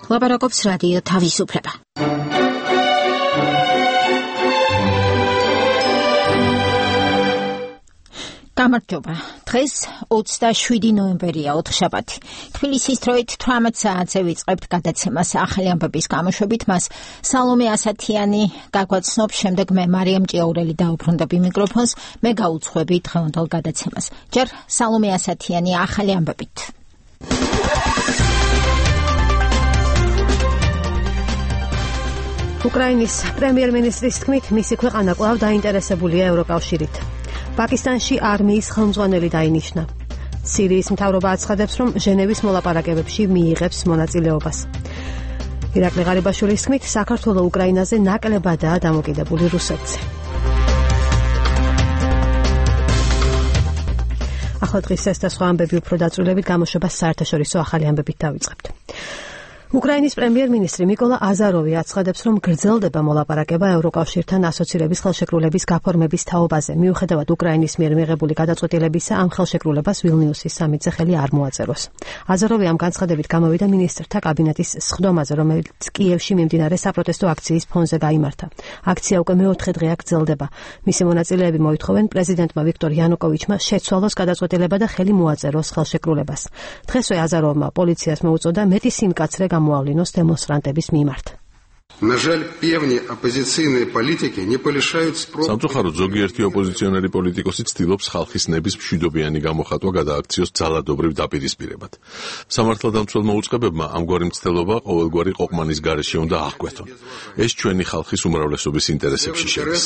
ლაპარაკობს რადიო თავისუფლება. გამარჯობა. დღეს 27 ნოემბერია, ოთხშაბათი. თბილისის დროით 18 საათზე ვიწყებთ გადაცემას ახალი ამბების გამოშვებით. მას სალომე ასათიანი გაგვაცნობს, შემდეგ მე მარიამ ჭიაურელი დაუბრუნდები მიკროფონს, მე გაუძღვები დღევანდელ გადაცემას. ჯერ სალომე ასათიანი ახალი ამბებით. უკრაინის პრემიერ-მინისტრის თქმით, მისი ქვეყანა კვლავ დაინტერესებულია ევროკავშირით. პაკისტანში არმიის ხელმძღვანელი დაინიშნა. სირიის მთავრობა აცხადებს, რომ ჟენევის მოლაპარაკებებში მიიღებს მონაწილეობას. ირაკლი ღარიბაშვილის თქმით, საქართველო უკრაინაზე ნაკლებადაა დამოკიდებული რუსეთზე. ახლა დღის ეს და სხვა ამბები უფრო დაწვრილებით გამოშვებას საერთაშორისო ახალი ამბებით დავიწყებთ. უკრაინის პრემიერ-მინისტრი მიკოლა აზაროვი აცხადებს, რომ გრძელდება მოლაპარაკება ევროკავშირთან ასოცირების ხელშეკრულების გაფორმების თაობაზე. მიუხედავად უკრაინის მიერ მიღებული გადაწყვეტილებისა, ამ ხელშეკრულებას ვილნიუსის სამიტზე ხელი არ მოაწეროს. აზაროვი ამ განცხადებით გამოვიდა მინისტრთა კაბინეტის სხდომაზე, რომელიც კიევში მიმდინარე საპროტესტო აქციის ფონზე გაიმართა. აქცია უკვე მეოთხე დღეა გრძელდება. მისი მონაწილეები მოითხოვენ პრეზიდენტმა ვიქტორ იანუკოვიჩმა შეცვალოს გადაწყვეტილება და ხელი მოაწეროს ხელშეკრულებას. დღესვე აზაროვმა პოლიციას მოუწოდა მეტი სიმკაცრე გამოავლინოს დემონსტრანტების მიმართ. სამწუხაროდ ზოგიერთი ოპოზიციონერი პოლიტიკოსი ცდილობს ხალხის ნების მშვიდობიანი გამოხატვა გადააქციოს ძალადობრივ დაპირისპირებად. სამართალდამცველმა უწყებებმა ამგვარი მცდელობა ყოველგვარი ყოყმანის გარეშე უნდა აღკვეთონ. ეს ჩვენი ხალხის უმრავლესობის ინტერესებში შედის.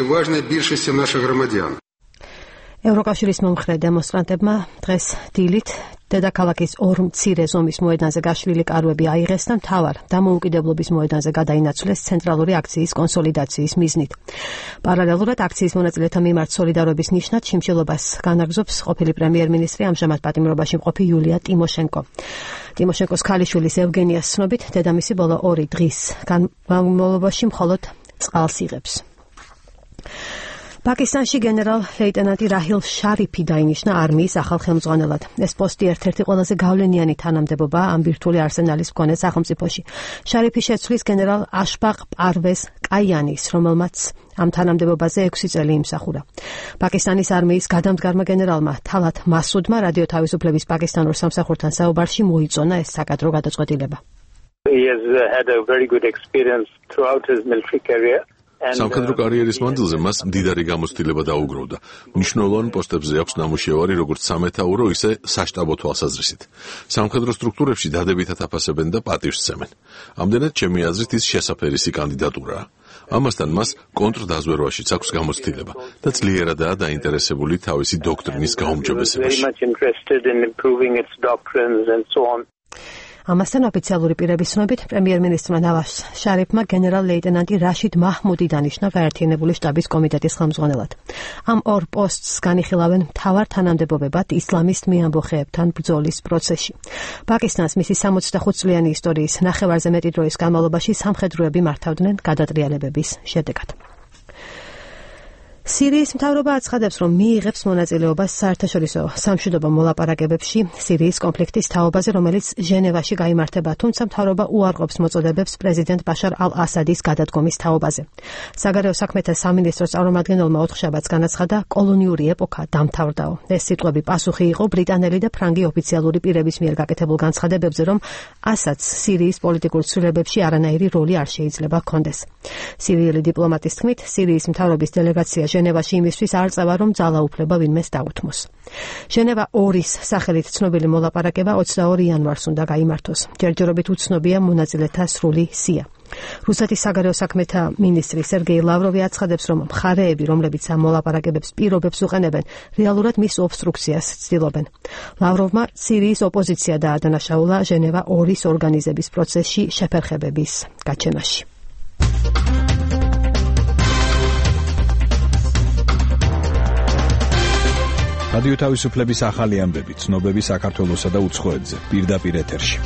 ევროკავშირის მომხრე დემონსტრანტებმა დღეს დილით დედაქალაქის ორ მცირე ზომის მოედანზე გაშლილი კარვები აიღეს და მთავარ დამოუკიდებლობის მოედანზე გადაინაცვლეს ცენტრალური აქციის კონსოლიდაციის მიზნით. პარალელურად აქციის მონაწილეთა მიმართ სოლიდარობის ნიშნად შიმშილობას განაგრძობს ყოფილი პრემიერ-მინისტრი, ამჟამად პატიმრობაში მყოფი იულია ტიმოშენკო. ტიმოშენკოს ქალიშვილის ევგენიას ცნობით, დედამისი ბოლო 2 დღის განმავლობაში მხოლოდ წყალს იღებს. პაკისტანში გენერალ-ლეიტენანტი რაჰილ შარიფი დაინიშნა არმიის ახალ ხელმძღვანელად. ეს პოსტი ერთ-ერთი ყველაზე გავლენიანი თანამდებობაა ამ ბირთვული არსენალის მქონე სახელმწიფოში. შარიფი შეცვლის გენერალ აშბაყ პარვეზ კაიანის, რომელმაც ამ თანამდებობაზე 6 წელი იმსახურა. პაკისტანის არმიის გადამდგარმა გენერალმა თალათ მასუდმა რადიო თავისუფლების პაკისტანურ სამსახურთან საუბარში მოიწონა ეს საკადრო გადაწყვეტილება. He has had a very good experience throughout his military career. სამხედრო კარიერის მანძილზე მას მდიდარი გამოცდილება დაუგროვდა. მნიშვნელოვან პოსტებზე აქვს ნამუშევარი როგორც სამეთაურო, ისე საშტაბო თვალსაზრისით. სამხედრო სტრუქტურებში დადებითად აფასებენ და პატივს სცემენ. ამდენად ჩემი აზრით ის შესაფერისი კანდიდატურაა. ამასთან მას კონტრდაზვერვაშიც აქვს გამოცდილება და ძლიერადაა დაინტერესებული თავისი დოქტრინის გაუმჯობესებაში. ამასთან ოფიციალური პირების ცნობით, პრემიერ-მინისტრმა ნავაზ შარიფმა გენერალ-ლეიტენანტი რაშიდ მაჰმუდი დანიშნა გაერთიანებული შტაბის კომიტეტის ხელმძღვანელად. ამ ორ პოსტს განიხილავენ მთავარ თანამდებობებად ისლამისტ მეამბოხეებთან ბრძოლის პროცესში. პაკისტანს მისი 65 წლიანი ისტორიის ნახევარზე მეტი დროის განმავლობაში სამხედროები მართავდნენ გადატრიალებების შედეგად. სირიის მთავრობა აცხადებს, რომ მიიღებს მონაწილეობას საერთაშორისო სამშვიდობო მოლაპარაკებებში სირიის კონფლიქტის თაობაზე, რომელიც ჟენევაში გაიმართება, თუმცა მთავრობა უარყოფს მოწოდებებს პრეზიდენტ ბაშარ ალ-ასადის გადადგომის თაობაზე. საგარეო საქმეთა სამინისტროს წარმომადგენელმა ოთხშაბათს განაცხადა, კოლონიური ეპოქა დამთავრდაო. ეს სიტყვები პასუხი იყო ბრიტანელი და ფრანგი ოფიციალური პირების მიერ გაკეთებულ განცხადებებზე, რომ ასადს სირიის პოლიტიკურ ცვლილებებში არანაირი როლი არ შეიძლება ჰქონდეს. სირიელი დიპლომატის თქმით, სირიის მთავრობის დელეგაცია ჟენევაში იმისთვის არ წავა, რომ ძალაუფლება ვინმეს დაუთმოს. ჟენევა 2-ის სახელით ცნობილი მოლაპარაკება 22 იანვარს უნდა გაიმართოს. ჯერჯერობით უცნობია მონაწილეთა სრული სია. რუსეთის საგარეო საქმეთა მინისტრი სერგეი ლავროვი აცხადებს, რომ მხარეები, რომლებიც ამ მოლაპარაკებებს პირობებს უყენებენ, რეალურად მის ობსტრუქციას ცდილობენ. ლავროვმა სირიის ოპოზიცია დაადანაშაულა ჟენევა 2-ის ორგანიზების პროცესში შეფერხებების გაჩენაში. რადიო თავისუფლების ახალი ამბები, ცნობები საქართველოსა და უცხოეთზე, პირდაპირ ეთერში.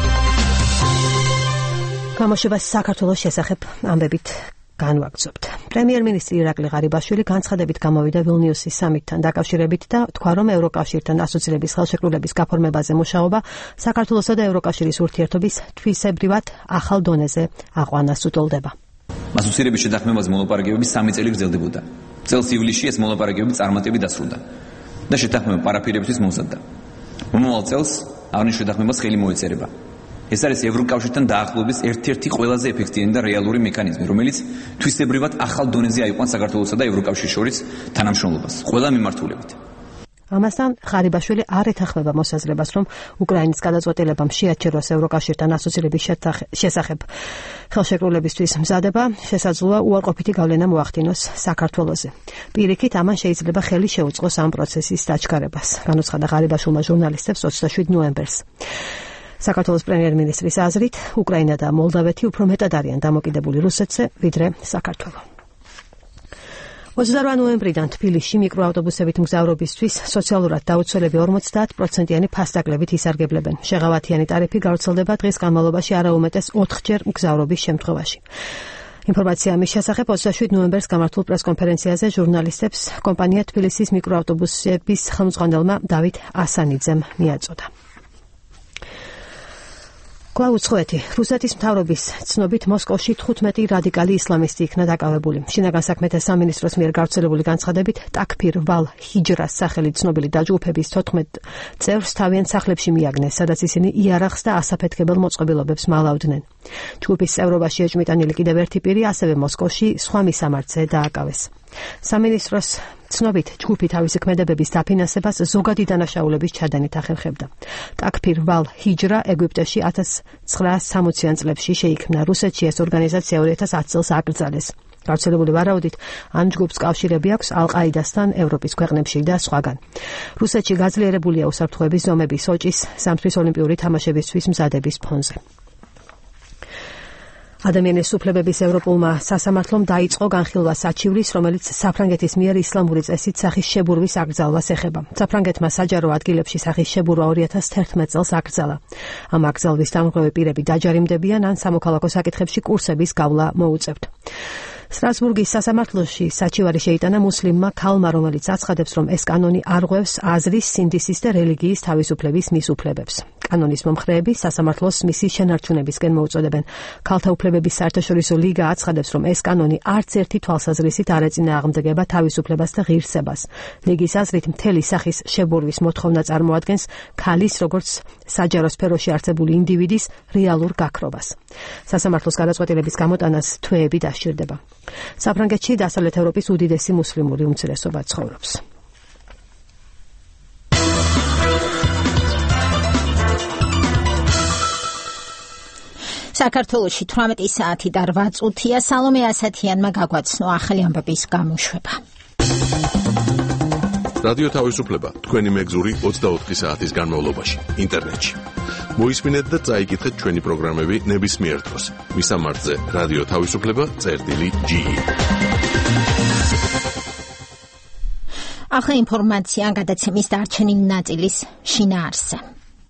გამოშვებას საქართველოს შესახებ ამბებით განვაგრძობთ. პრემიერ-მინისტრი ირაკლი ღარიბაშვილი განცხადებით გამოვიდა ვილნიუსის სამიტთან დაკავშირებით და თქვა, რომ ევროკავშირთან ასოცირების ხელშეკრულების გაფორმებაზე მუშაობა საქართველოსა და ევროკავშირის ურთიერთობის თვისებრივად ახალ დონეზე აყვანას უტოლდება. ასოცირების შეთანხმებაზე მოლაპარაკებები 3 წელი გრძელდებოდა. წელს ივლისში ეს მოლაპარაკებები წარმატებით დასრულდა და შეთანხმება პარაფირებისთვის მომზადდა. მომავალ წელს აღნიშნულ შეთანხმებას ხელი მოეწერება. ეს არის ევროკავშირთან დაახლოების ერთ-ერთი ყველაზე ეფექტიანი და რეალური მექანიზმი, რომელიც თვისებრივად ახალ დონეზე აიყვანს საქართველოსა და ევროკავშირის შორის თანამშრომლობას ყველა მიმართულებით. ამასთან ღარიბაშვილი არ ეთანხმება მოსაზრებას, რომ უკრაინის გადაწყვეტილებამ შეაჩეროს ევროკავშირთან ასოცირების შესახებ ხელშეკრულებისთვის მზადება, შესაძლოა უარყოფითი გავლენა მოახდინოს საქართველოზე. პირიქით, ამან შეიძლება ხელი შეუწყოს ამ პროცესის დაჩქარებას, განუცხადა ღარიბაშვილმა ჟურნალისტებს 27 ნოემბერს. საქართველოს პრემიერ-მინისტრის აზრით, უკრაინა და მოლდავეთი უფრო მეტად არიან დამოკიდებული რუსეთზე, ვიდრე საქართველო. 28 ნოემბრიდან თბილისში მიკროავტობუსებით მგზავრობისთვის სოციალურად დაუცველები 50%-იანი ფასდაკლებით ისარგებლებენ. შეღავათიანი ტარიფი გავრცელდება დღის განმავლობაში არაუმეტეს 4-ჯერ მგზავრობის შემთხვევაში. ინფორმაცია ამის შესახებ 27 ნოემბერს გამართულ პრესკონფერენციაზე ჟურნალისტებს კომპანია თბილისის მიკროავტობუსების ხელმძღვანელმა დავით ასანიძემ მიაწოდა. კლაუცხოვეთი რუსეთის მთავრობის ცნობით მოსკოვში 15 რადიკალი ისლამისტი იქნა დაკავებული. შინაგან საქმეთა სამინისტროს მიერ გავრცელებული განცხადებით ტაკფირ ვალ ჰიჯრას სახელით ცნობილი დაჯგუფების 14 წევრს თავიანთ სახლებში მიაგნეს, სადაც ისინი იარაღს და ასაფეთქებელ მოწყობილობებს მალავდნენ. ჯგუფის წევრობაში ეჭვმიტანილი კიდევ ერთი პირი ასევე მოსკოვში სხვა მისამართზე დააკავეს. სამინისტროს ცნობით ჯგუფი თავისი ქმედებების დაფინანსებას ზოგადი დანაშაულების ჩადენით ახერხებდა. ტაკფირ ვალ ჰიჯრა ეგვიპტეში 1960-იან წლებში შეიქმნა. რუსეთში ეს ორგანიზაცია 2010 წელს აკრძალეს. გავრცელებული ვარაუდით, ამ ჯგუფს კავშირები აქვს ალ-ყაიდასთან ევროპის ქვეყნებში და სხვაგან. რუსეთში გაძლიერებულია უსაფრთხოების ზომები სოჭის სამთვის ოლიმპიური თამაშებისთვის მზადების ფონზე. ადამიანის უფლებების ევროპულმა სასამართლომ დაიწყო განხილვა საჩივრის, რომელიც საფრანგეთის მიერ ისლამური წესით სახის შებურვის აკრძალვას ეხება. საფრანგეთმა საჯარო ადგილებში სახის შებურვა 2011 წელს აკრძალა. ამ აკრძალვის დამღები პირები დაჯარიმდებიან ან სამოქალაქო საკითხებში კურსების გავლა მოუწევთ. სტრასბურგის სასამართლოში საჩივარი შეიტანა მუსლიმმა ქალმა, რომელიც აცხადებს, რომ ეს კანონი არღვევს აზრის, სინდისის და რელიგიის თავისუფლების მისუფლებებს. კანონის მომხრეები სასამართლოს მისი შენარჩუნებისკენ მოუწოდებენ. ქალთა უფლებების საერთაშორისო ლიგა აცხადებს, რომ ეს კანონი არც ერთი თვალსაზრისით არ ეწინააღმდეგება თავისუფლებას და ღირსებას. ლიგის აზრით, მთელი სახის შებურვის მოთხოვნა წარმოადგენს ქალის, როგორც საჯარო სფეროში არსებული ინდივიდის რეალურ გაქრობას. სასამართლოს გადაწყვეტილების გამოტანას თვეები დასჭირდება. საფრანგეთში დასავლეთ ევროპის უდიდესი მუსლიმური უმცირესობა ცხოვრობს. საქართველოში 18 საათი და 8 წუთია. სალომე ასათიანმა გაგვაცნო ახალი ამბების გამოშვება. რადიო თავისუფლება თქვენი მეგზური 24 საათის განმავლობაში ინტერნეტში. მოისმინეთ და წაიკითხეთ ჩვენი პროგრამები ნებისმიერ დროს. მისამართზე რადიო თავისუფლება.ge. ახლა ინფორმაცია გადაცემის დარჩენილი ნაწილის შინაარსზე.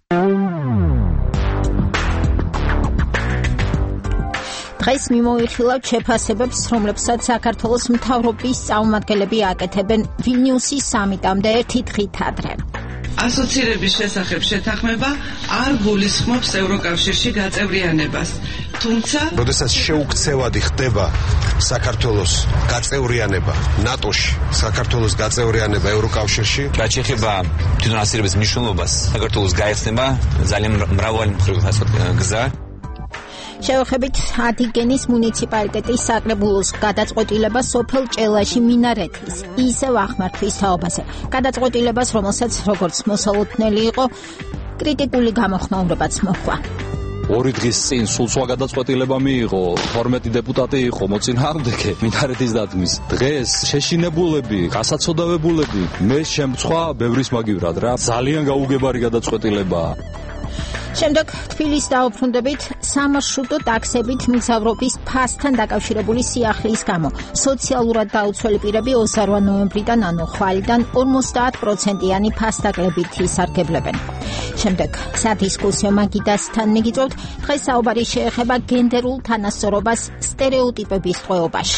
დღეს მიმოიხილავთ შეფასებებს, რომლებსაც საქართველოს მთავრობის წარმომადგენლები აკეთებენ ვილნიუსის სამიტამდე ერთი დღით ადრე. ასოცირების შესახებ შეთანხმება არ გულისხმობს ევროკავშირში გაწევრიანებას. თუმცა, როდესაც შეუქცევადი ხდება საქართველოს გაწევრიანება ნატოში, საქართველოს გაწევრიანება ევროკავშირში, რაც შეეხება თვითონ ასოცირების მნიშვნელობას, საქართველოს გაიხსნება ძალიან მრავალი მხრივ გზა. შევეხებით ადიგენის მუნიციპალიტეტის საკრებულოს გადაწყვეტილება სოფელ ჭელაში მინარეთის ისევ ახმართვის თაობაზე. გადაწყვეტილებას, რომელსაც როგორც მოსალოდნელი იყო, კრიტიკული გამოხმაურებაც მოჰყვა. 2 დღის წინ სულ სხვა გადაწყვეტილება მიიღო, 12 დეპუტატი იყო მოწინააღმდეგე მინარეთის დადგმის. დღეს შეშინებულები, გასაცოდავებულები, მე შემცვა ბევრის მაგივრად რა. ძალიან გაუგებარი გადაწყვეტილებაა. შემდეგ თბილისს დაუბრუნდებით სამარშრუტო ტაქსებით მგზავრობის ფასთან დაკავშირებული სიახლის გამო. სოციალურად დაუცველი პირები 28 ნოემბრიდან, ანუ ხვალიდან 50%-იანი ფასდაკლებით ისარგებლებენ. შემდეგ სადისკუსიო მაგიდასთან მიგიწევთ, დღეს საუბარი შეეხება გენდერულ თანასწორობას სტერიოტიპების ტყვეობაში.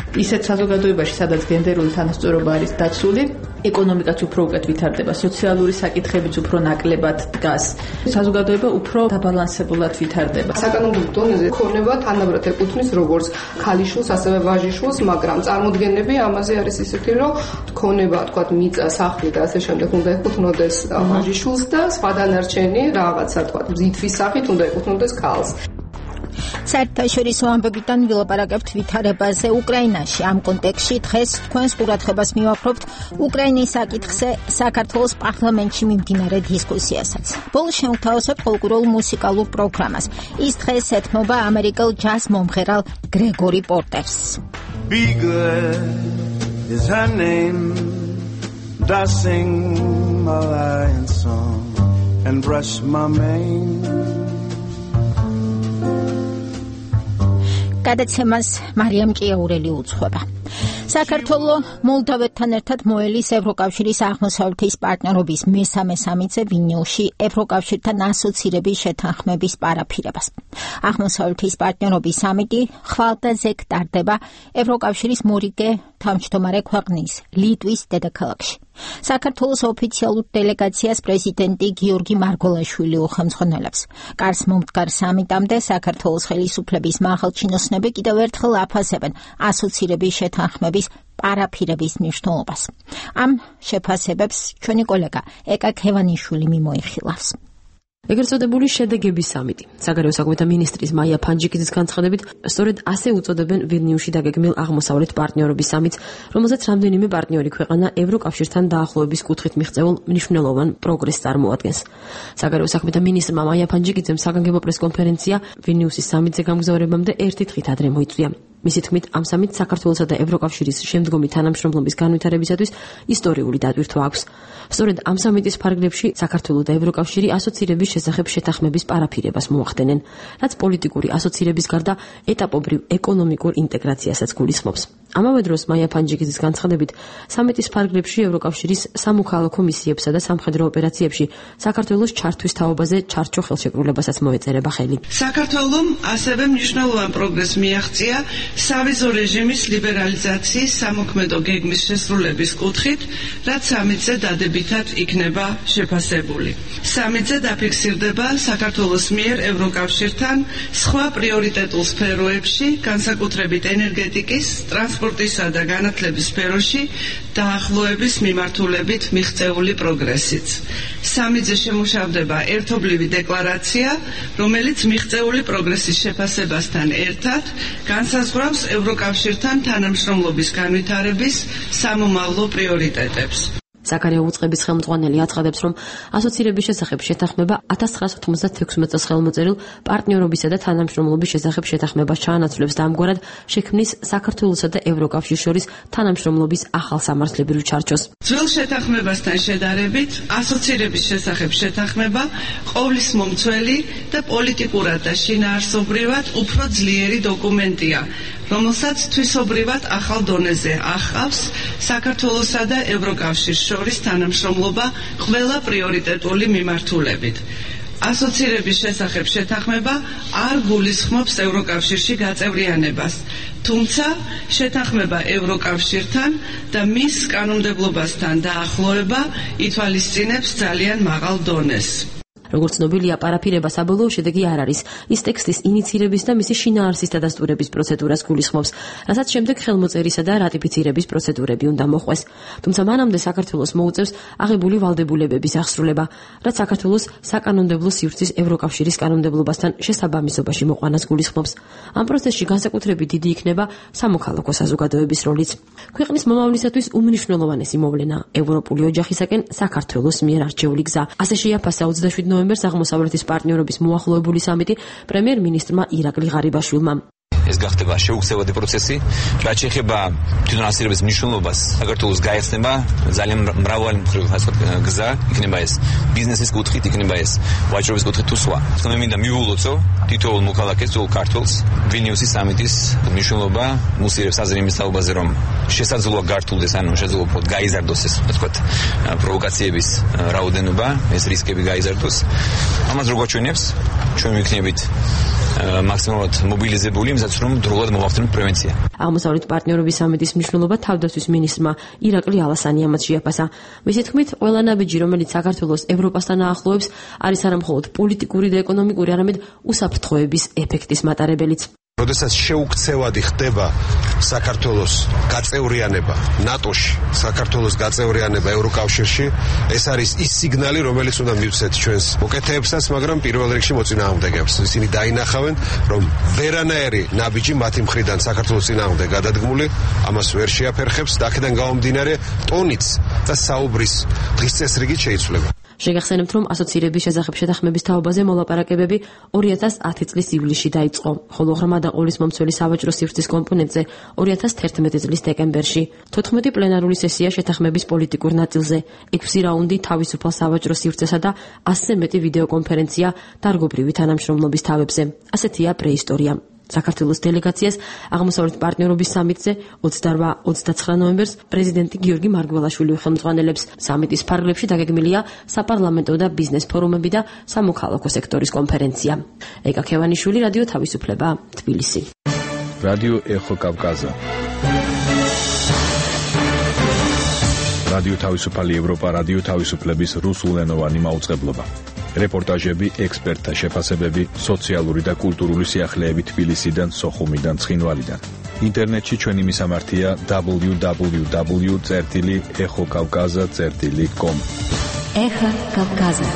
ისეთ საზოგადოებაში, სადაც გენდერული თანასწორობა არის დაცული, ეკონომიკაც უფრო უკეთ ვითარდება, სოციალური საკითხებიც უფრო ნაკლებად დგას. საზოგადოება უფრო დაბალანსებულად ვითარდება. საკანონმდებლო დონეზე ქონება თანაბრად ეკუთვნის როგორც ქალიშვილს, ასევე ვაჟიშვილს, მაგრამ წარმოდგენები ამაზე არის ისეთი, რომ ქონება, თქვათ, მიწა, სახლი და ასე შემდეგ უნდა ეკუთვნოდეს ვაჟიშვილს და სხვა დანარჩენი რაღაცა, თქვათ, მზითვის სახით უნდა ეკუთვნოდეს ქალს. საერთაშორისო ამბებიდან ვილაპარაკებთ ვითარებაზე უკრაინაში. ამ კონტექსტში დღეს თქვენს ყურადღებას მივაფრობთ უკრაინის საკითხზე საქართველოს პარლამენტში მიმდინარე დისკუსიასაც. ბოლოს შევთავაზებთ ფოლკლორულ მუსიკალურ პროგრამას. ის დღეს ეთმობა ამერიკელ ჯაზ მომღერალ გრეგორი პორტერს. Be good is her name. I sing my lion song and brush my mane. გადაცემას მარიამ ჭიაურელი უძღვება. საქართველოს მოლდავეთთან ერთად მოელის ევროკავშირის აღმოსავლეთის პარტნიორობის მესამე სამიტზე ვილნიუსში ევროკავშირთან ასოცირების შეთანხმების პარაფირებას. აღმოსავლეთის პარტნიორობის სამიტი ხვალდაზექ ტარდება ევროკავშირის მორიგე თავმჯდომარე ქვეყნის ლიტვის დედაქალაქში. საქართველოს ოფიციალურ დელეგაციას პრეზიდენტი გიორგი მარგოლაშვილი უხელმძღვანელებს. კარს მომდგარ სამიტამდე საქართველოს ხელისუფლების მაღალჩინოსნები კიდევ ერთხელ აფასებენ ასოცირების შეთანხმების პარაფირების მნიშვნელობას. ამ შეფასებებს ჩვენი კოლეგა ეკა ქევანიშვილი მიმოიხილავს. ეგრეთ წოდებული შედეგების სამიტი. საგარეო საქმეთა მინისტრის მაია ფანჯიკიძის განცხადებით, სწორედ ასე უწოდებენ ვილნიუსში დაგეგმილ აღმოსავლეთ პარტნიორობის სამიტს, რომელზეც რამდენიმე პარტნიორი ქვეყანა ევროკავშირთან დაახლოების კუთხით მიღწეულ მნიშვნელოვან პროგრესს წარმოადგენს. საგარეო საქმეთა მინისტრმა მაია ფანჯიკიძემ საგანგებო პრესკონფერენცია ვილნიუსის სამიტზე გამგზავრებამდე 1 დღით ადრე მოიწვია. მისი თქმით, ამ სამიტს საქართველოსა და ევროკავშირის შემდგომი თანამშრომლობის განვითარებისათვის ისტორიული დატვირთვა აქვს. სწორედ ამ სამიტის ფარგლებში საქართველო და ევროკავშირი ასოცირების შესახებ შეთანხმების პარაფირებას მოახდენენ, რაც პოლიტიკური ასოცირების გარდა ეტაპობრივ ეკონომიკურ ინტეგრაციასაც გულისხმობს. ამავე დროს მაია ფანჯიკიძის განცხადებით, სამიტის ფარგლებში ევროკავშირის სამოქალაქო მისიებსა და სამხედრო ოპერაციებში საქართველოს ჩართვის თაობაზე ჩარჩო ხელშეკრულებასაც მოეწერება ხელი. საქართველომ ასევე მნიშვნელოვან პროგრესს მიაღწია სავიზო რეჟიმის ლიბერალიზაციის სამოქმედო გეგმის შესრულების კუთხით, რაც სამიტზე დადებითად იქნება შეფასებული. სამიტზე დაფიქსირდება საქართველოს მიერ ევროკავშირთან სხვა პრიორიტეტულ სფეროებში, განსაკუთრებით ენერგეტიკის, ტრანსპორტისა და განათლების სფეროში დაახლოების მიმართულებით მიღწეული პროგრესიც. სამიტზე შემუშავდება ერთობლივი დეკლარაცია, რომელიც მიღწეული პროგრესის შეფასებასთან ერთად განსაზღვრავს ევროკავშირთან თანამშრომლობის განვითარების სამომავლო პრიორიტეტებს. საგარეო უწყების ხელმძღვანელი აცხადებს, რომ ასოცირების შესახებ შეთანხმება 1996 წელს ხელმოწერილ პარტნიორობისა და თანამშრომლობის შესახებ შეთანხმებას ჩაანაცვლებს და ამგვარად შექმნის საქართველოსა და ევროკავშირის შორის თანამშრომლობის ახალ სამართლებრივ ჩარჩოს. ძველ შეთანხმებასთან შედარებით, ასოცირების შესახებ შეთანხმება ყოვლის მომცველი და პოლიტიკურად და შინაარსობრივად უფრო ძლიერი დოკუმენტია, რომელსაც თვისობრივად ახალ დონეზე ახავს საქართველოსა და ევროკავშირის შორის თანამშრომლობა ყველა პრიორიტეტული მიმართულებით. ასოცირების შესახებ შეთანხმება არ გულისხმობს ევროკავშირში გაწევრიანებას, თუმცა შეთანხმება ევროკავშირთან და მის კანონმდებლობასთან დაახლოება ითვალისწინებს ძალიან მაღალ დონეს. როგორც ცნობილია, პარაფირება საბოლოო შედეგი არ არის. ის ტექსტის ინიცირების და მისი შინაარსის დადასტურების პროცედურას გულისხმობს, რასაც შემდეგ ხელმოწერისა და რატიფიცირების პროცედურები უნდა მოხდეს. თუმცა მანამდე საქართველოს მოუწევს აღებული ვალდებულებების აღსრულება, რაც საქართველოს საკანონმდებლო სივრცის ევროკავშირის კანონმდებლობასთან შესაბამისობაში მოყვანას გულისხმობს. ამ პროცესში განსაკუთრებით დიდი იქნება სამოქალაქო საზოგადოების როლიც. ქვეყნის მომავლისათვის უმნიშვნელოვანესი მოვლენა ევროპული ოჯახისაკენ საქართველოს მიერ არჩეული გზა. ასე შეაფასა 27 ნოემბერს აღმოსავლეთის პარტნიორობის მოახლოებული სამიტი პრემიერ-მინისტრმა ირაკლი ღარიბაშვილმა. ეს გახდება შეუქცევადი პროცესი, რაც შეეხება თვითონ ასოცირების მნიშვნელობას. საქართველოს გაიხსნება ძალიან მრავალი გზა, იქნება ეს ბიზნესის კუთხით, იქნება ეს ვაჭრობის კუთხით თუ სხვა. მე მინდა მივულოცო თითოეულ მოქალაქეს, თითოეულ ქართველს ვილნიუსის სამიტის მნიშვნელობა მუსიერებს აზრი იმის თაობაზე, რომ შესაძლოა გართულდეს, ანუ შესაძლოა გაიზარდოს ეს, ვთქვათ, პროვოკაციების რაოდენობა, ეს რისკები გაიზარდოს. ამას როგორ ჩვენებს? ჩვენ ვიქნებით მაქსიმალურად მობილიზებული, იმისათვის როდესაც რომ დროულად მოვახდინოთ პრევენცია. აღმოსავლეთ პარტნიორობის სამიტის მნიშვნელობა თავდაცვის მინისტრმა ირაკლი ალასანიამაც შეაფასა. მისი თქმით, ყველა ნაბიჯი, რომელიც საქართველოს ევროპასთან აახლოებს, არის არამხოლოდ პოლიტიკური და ეკონომიკური, არამედ უსაფრთხოების ეფექტის მატარებელიც. როდესაც შეუქცევადი ხდება საქართველოს გაწევრიანება ნატოში, საქართველოს გაწევრიანება ევროკავშირში, ეს არის ის სიგნალი, რომელიც უნდა მივცეთ ჩვენს მოკეთეებსაც, მაგრამ პირველ რიგში მოწინააღმდეგეებს. ისინი დაინახავენ, რომ ვერანაირი ნაბიჯი მათი მხრიდან საქართველოს წინააღმდეგ გადადგმული ამას ვერ შეაფერხებს და აქედან გამომდინარე ტონიც და საუბრის დღის წესრიგით შეიცვლება. შეგახსენებთ, რომ ასოცირების შესახებ შეთანხმების თაობაზე მოლაპარაკებები 2010 წლის ივლისში დაიწყო, ხოლო ღრმა და ყოლისმომცველი სავაჭრო სივრცის კომპონენტზე 2011 წლის დეკემბერში. 14 პლენარული სესია შეთანხმების პოლიტიკურ ნაწილზე, 6 რაუნდი თავისუფალ სავაჭრო სივრცესა და 100-ზე მეტი ვიდეოკონფერენცია დარგობრივი თანამშრომლობის თავებზე. ასეთია პრეისტორია. საქართველოს დელეგაციას აღმოსავლეთ პარტნიორობის სამიტზე 28-29 ნოემბერს პრეზიდენტი გიორგი მარგველაშვილი ხელმძღვანელებს. სამიტის ფარგლებში დაგეგმილია საპარლამენტო და ბიზნეს ფორუმები და სამოქალაქო სექტორის კონფერენცია. ეკა ქევანიშვილი, რადიო თავისუფლება, თბილისი. რადიო ეხო კავკაზა. რადიო თავისუფალი ევროპა, რადიო თავისუფლების რუსულენოვანი მაუწყებლობა. რეპორტაჟები, ექსპერტთა შეფასებები, სოციალური და კულტურული სიახლეები თბილისიდან, სოხუმიდან, ცხინვალიდან. ინტერნეტში ჩვენი მისამართია www.exokavkaza.com. ეხა კავკაზა.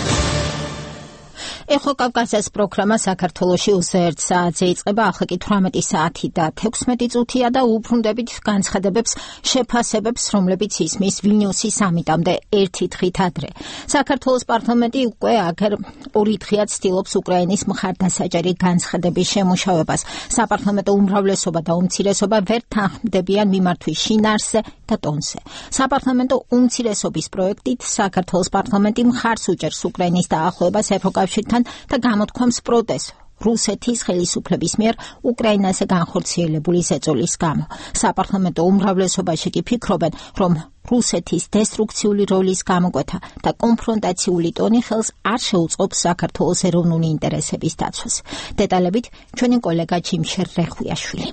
ეხო კავკასიის პროგრამა საქართველოში 21 საათზე იწყება, ახლა კი 18 საათი და 16 წუთია და უბრუნდებით განცხადებებს, შეფასებებს, რომლებიც ისმის ვილნიუსის სამიტამდე ერთი დღით ადრე. საქართველოს პარლამენტი უკვე აქერ 2 დღეა ცდილობს უკრაინის მხარდასაჭერი განცხადების შემუშავებას. საპარლამენტო უმრავლესობა და უმცირესობა ვერ თანხმდებიან მიმართვის შინაარსზე და ტონზე. საპარლამენტო უმცირესობის პროექტით საქართველოს პარლამენტი მხარს უჭერს უკრაინის დაახლოებას ევროკავშირთან და გამოთქვამს პროტესტს რუსეთის ხელისუფლების მიერ უკრაინაზე განხორციელებული ზეწოლის გამო. საპარლამენტო უმრავლესობაში კი ფიქრობენ, რომ რუსეთის დესტრუქციული როლის გამოკვეთა და კონფრონტაციული ტონი ხელს არ შეუწყობს საქართველოს ეროვნული ინტერესების დაცვას. დეტალებით ჩვენი კოლეგა ჯიმშერ რეხვიაშვილი.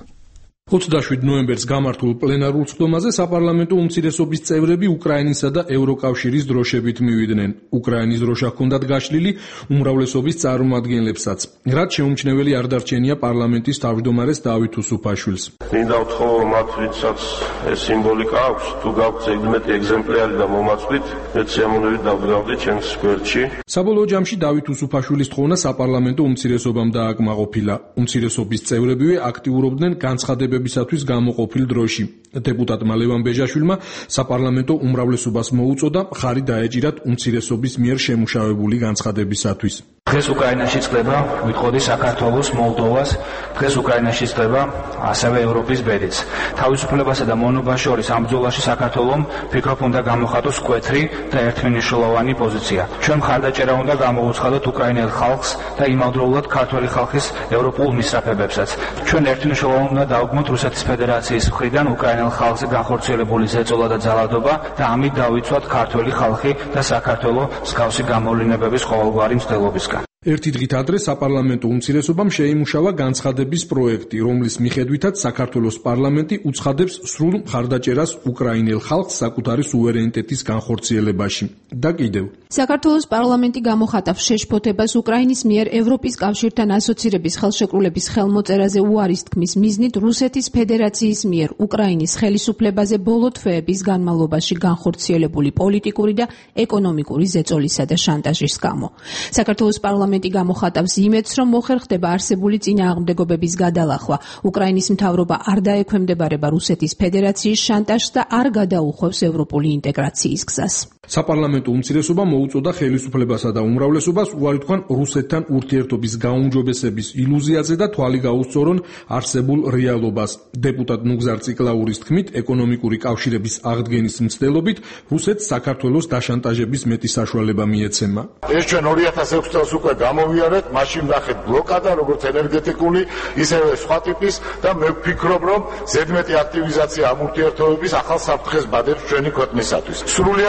27 ნოემბერს გამართულ პლენარულ სხდომაზე საპარლამენტო უმცირესობის წევრები უკრაინისა და ევროკავშირის დროშებით მივიდნენ. უკრაინის დროშა ჰქონდათ გაშლილი უმრავლესობის წარმომადგენლებსაც. რაც შეუმჩნეველი არ დარჩენია პარლამენტის თავმჯდომარეს დავით უსუფაშვილს. მინდა ვთხოვო მათ, ვინცაც ეს სიმბოლიკა აქვს, თუ გაქვთ 11 ეგზემპლარი და მომაწვით, მეც შემოვნებით დავდგავდი ჩემს გვერდში. საბოლოო ჯამში დავით უსუფაშვილის თხოვნა საპარლამენტო უმცირესობამ დააკმაყოფილა. უმცირესობის წევრებივე აქტიურობდნენ განცხადებებისათვის გამოყოფილ დროში. დეპუტატმა ლევან ბეჟაშვილმა საპარლამენტო უმრავლესობას მოუწოდა მხარი დაეჭირათ უმცირესობის მიერ შემუშავებული განცხადებისათვის. დღეს უკრაინაში ხდება, ვიტყოდი საქართველოს, მოლდოვას, დღეს უკრაინაში ხდება ასევე ევროპის ბედიც. თავისუფლებასა და მონობას შორის ამ ბრძოლაში საქართველომ ფიქრობ უნდა გამოხატოს მკვეთრი და ერთმნიშვნელოვანი პოზიცია. ჩვენ მხარდაჭერა უნდა გამოუცხადოთ უკრაინელ ხალხს და იმავდროულად ქართველი ხალხის ევროპულ მისწრაფებებსაც. ჩვენ ერთმნიშვნელოვნად უნდა დავგმოთ რუსეთის ფედერაციის მხრიდან უკრაინელ ხალხზე განხორციელებული ზეწოლა და ძალადობა და ამით დავიცვათ ქართველი ხალხი და საქართველო მსგავსი გამოვლენებების ყოველგვარი მცდელობისგან. ერთი დღით ადრე საპარლამენტო უმცირესობამ შეიმუშავა განცხადების პროექტი, რომლის მიხედვითაც საქართველოს პარლამენტი უცხადებს სრულ მხარდაჭერას უკრაინელ ხალხს საკუთარი სუვერენიტეტის განხორციელებაში. და კიდევ საქართველოს პარლამენტი გამოხატავს შეშფოთებას უკრაინის მიერ ევროპის კავშირთან ასოცირების ხელშეკრულების ხელმოწერაზე უარის თქმის მიზნით რუსეთის ფედერაციის მიერ უკრაინის ხელისუფლებაზე ბოლო თვეების განმავლობაში განხორციელებული პოლიტიკური და ეკონომიკური ზეწოლისა და შანტაჟის გამო. საქართველოს პარლამენტი გამოხატავს იმედს, რომ მოხერხდება არსებული წინააღმდეგობების გადალახვა. უკრაინის მთავრობა არ დაექვემდებარება რუსეთის ფედერაციის შანტაჟს და არ გადაუხვევს ევროპული ინტეგრაციის გზას. საპარლამენტო უმცირესობა მოუწოდა ხელისუფლებასა და უმრავლესობას უარი თქვან რუსეთთან ურთიერთობის გაუმჯობესების ილუზიაზე და თვალი გაუსწორონ არსებულ რეალობას. დეპუტატ ნუგზარ ციკლაურის თქმით, ეკონომიკური კავშირების აღდგენის მცდელობით რუსეთს საქართველოს დაშანტაჟების მეტი საშუალება მიეცემა. ეს ჩვენ 2006 წელს უკვე გამოვიარეთ, მაშინ ნახეთ ბლოკადა, როგორც ენერგეტიკული, ისევე სხვა ტიპის და მე ვფიქრობ, რომ ზედმეტი აქტივიზაცია ამ ურთიერთობების ახალ საფრთხეს ბადებს ჩვენი ქვეყნისათვის. სრულიად ცხადია,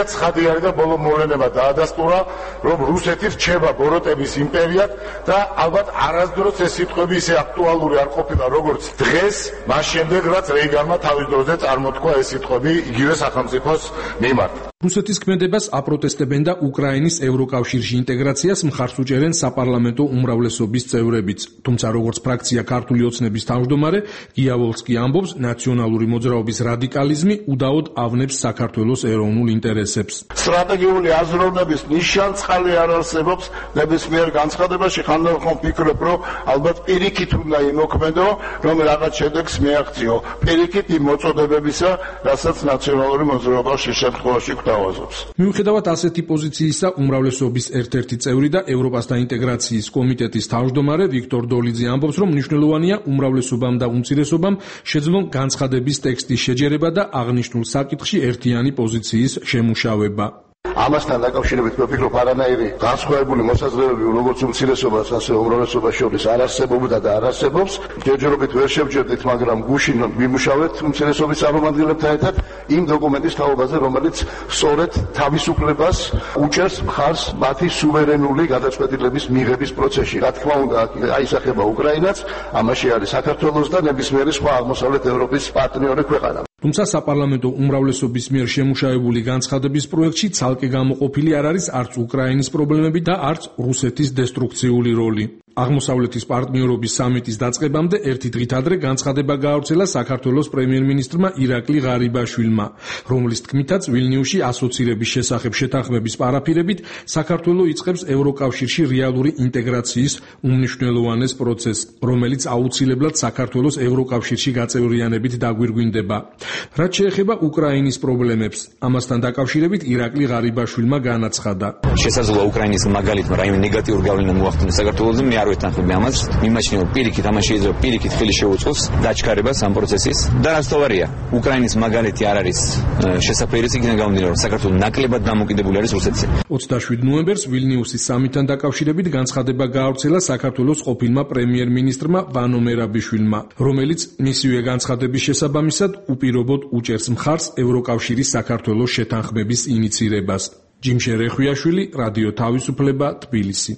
არის და ბოლო მოვლენება დაადასტურა, რომ რუსეთი რჩება ბოროტების იმპერიად და ალბათ არასდროს ეს სიტყვები ისე აქტუალური არ ყოფილა, როგორც დღეს, მას შემდეგ, რაც რეიგანმა თავის დროზე წარმოთქვა ეს სიტყვები იგივე სახელმწიფოს მიმართ. რუსეთის ქმედებას აპროტესტებენ და უკრაინის ევროკავშირში ინტეგრაციას მხარს უჭერენ საპარლამენტო უმრავლესობის წევრებიც. თუმცა როგორც ფრაქცია ქართული ოცნების თავმჯდომარე გია ვოლსკი ამბობს, ნაციონალური მოძრაობის რადიკალიზმი უდაოდ ავნებს საქართველოს ეროვნულ ინტერესებს. სტრატეგიული აზროვნების ნიშანწყალი არ არსებობს ნებისმიერ განცხადებაში. ხანდახან ვფიქრობ, რომ ალბათ პირიქით უნდა იმოქმედო, რომ რაღაც შედეგს მიაღწიო. პირიქით იმ მოწოდებებისა, რასაც ნაციონალური მოძრაობა შემთხვევაში მიუხედავად ასეთი პოზიციისა, უმრავლესობის ერთ-ერთი წევრი და ევროპასთან ინტეგრაციის კომიტეტის თავმჯდომარე ვიქტორ დოლიძე ამბობს, რომ მნიშვნელოვანია უმრავლესობამ და უმცირესობამ შეძლონ განცხადების ტექსტის შეჯერება და აღნიშნულ საკითხში ერთიანი პოზიციის შემუშავება. ამასთან დაკავშირებით ვფიქრობ, არანაირი განსხვავებული მოსაზრებები როგორც უმცირესობას, ასე უმრავლესობას შორის არ არსებობდა და არ არსებობს. ჯერჯერობით ვერ შევჯერდით, მაგრამ გუშინ ვიმუშავეთ უმცირესობის წარმომადგენლებთან ერთად იმ დოკუმენტის თაობაზე, რომელიც სწორედ თავისუფლებას უჭერს მხარს მათი სუვერენული გადაწყვეტილების მიღების პროცესში. რა თქმა უნდა, აისახება უკრაინაც, ამაში არის საქართველოს და ნებისმიერი სხვა აღმოსავლეთ ევროპის პარტნიორი ქვეყანა. თუმცა საპარლამენტო უმრავლესობის მიერ შემუშავებული განცხადების პროექტში ცალკე გამოყოფილი არ არის არც უკრაინის პრობლემები და არც რუსეთის დესტრუქციული როლი. აღმოსავლეთის პარტნიორობის სამიტის დაწყებამდე ერთი დღით ადრე განცხადება გაავრცელა საქართველოს პრემიერ-მინისტრმა ირაკლი ღარიბაშვილმა, რომლის თქმითაც ვილნიუსში ასოცირების შესახებ შეთანხმების პარაფირებით საქართველო იწყებს ევროკავშირში რეალური ინტეგრაციის უმნიშვნელოვანეს პროცესს, რომელიც აუცილებლად საქართველოს ევროკავშირში გაწევრიანებით დაგვირგვინდება. რაც შეეხება უკრაინის პრობლემებს, ამასთან დაკავშირებით ირაკლი ღარიბაშვილმა განაცხადა. შესაძლოა უკრაინის მაგალითმა რაიმე ნეგატიური გავლენა მოახდინოს საქართველოზე, მე არ ვეთანხმები ამას. მიმაჩნია, რომ პირიქით ამას შეიძლება პირიქით ხელი შეუწყოს დაჩქარებას ამ პროცესის და რაც თავარია, უკრაინის მაგალითი არ არის შესაძლებელი იქიდან გამომდინარე, რომ საქართველო ნაკლებად დამოკიდებული არის რუსეთზე. 27 ნოემბერს ვილნიუსის სამიტთან დაკავშირებით განცხადება გაავრცელა საქართველოს ყოფილმა პრემიერ-მინისტრმა ვანო მერაბიშვილმა, რომელიც მისივე განცხადების შესაბამისად უპირობოდ უჭერს მხარს ევროკავშირის საქართველოს შეთანხმების ინიცირებას. ჯიმშე რეხვიაშვილი, რადიო თავისუფლება, თბილისი.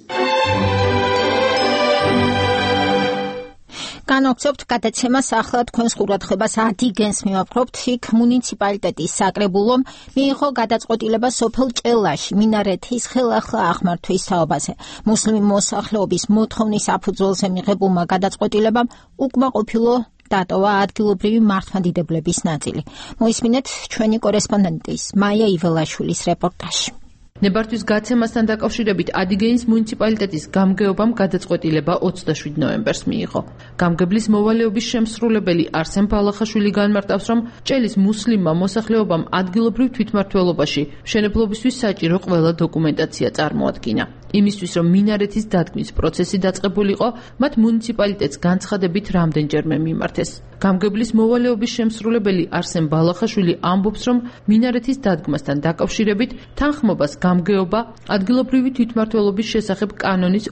განვაგრძობთ გადაცემას ახლა თქვენს ყურადღებას ადიგენს მივაპყრობთ. იქ მუნიციპალიტეტის საკრებულომ მიიღო გადაწყვეტილება სოფელ ჭელაში მინარეთის ხელახლა აღმართვის თაობაზე. მუსლიმი მოსახლეობის მოთხოვნის საფუძველზე მიღებულმა გადაწყვეტილებამ უკმაყოფილო დატოვა ადგილობრივი მართლმადიდებლების ნაწილი. მოისმინეთ ჩვენი კორესპონდენტის მაია იველაშვილის რეპორტაჟი. ნებართვის გაცემასთან დაკავშირებით ადიგენის მუნიციპალიტეტის გამგეობამ გადაწყვეტილება 27 ნოემბერს მიიღო. გამგებლის მოვალეობის შემსრულებელი არსენ ბალახაშვილი განმარტავს, რომ ჭელის მუსლიმმა მოსახლეობამ ადგილობრივ თვითმმართველობაში მშენებლობისთვის საჭირო ყველა დოკუმენტაცია წარმოადგინა. იმისთვის, რომ მინარეთის დადგმის პროცესი დაწყებულიყო, მათ მუნიციპალიტეტს განცხადებით რამდენჯერმე მიმართეს. გამგებლის მოვალეობის შემსრულებელი არსენ ბალახაშვილი ამბობს, რომ მინარეთის დადგმასთან დაკავშირებით თანხმობას გამგეობა ადგილობრივი თვითმმართველობის შესახებ კანონის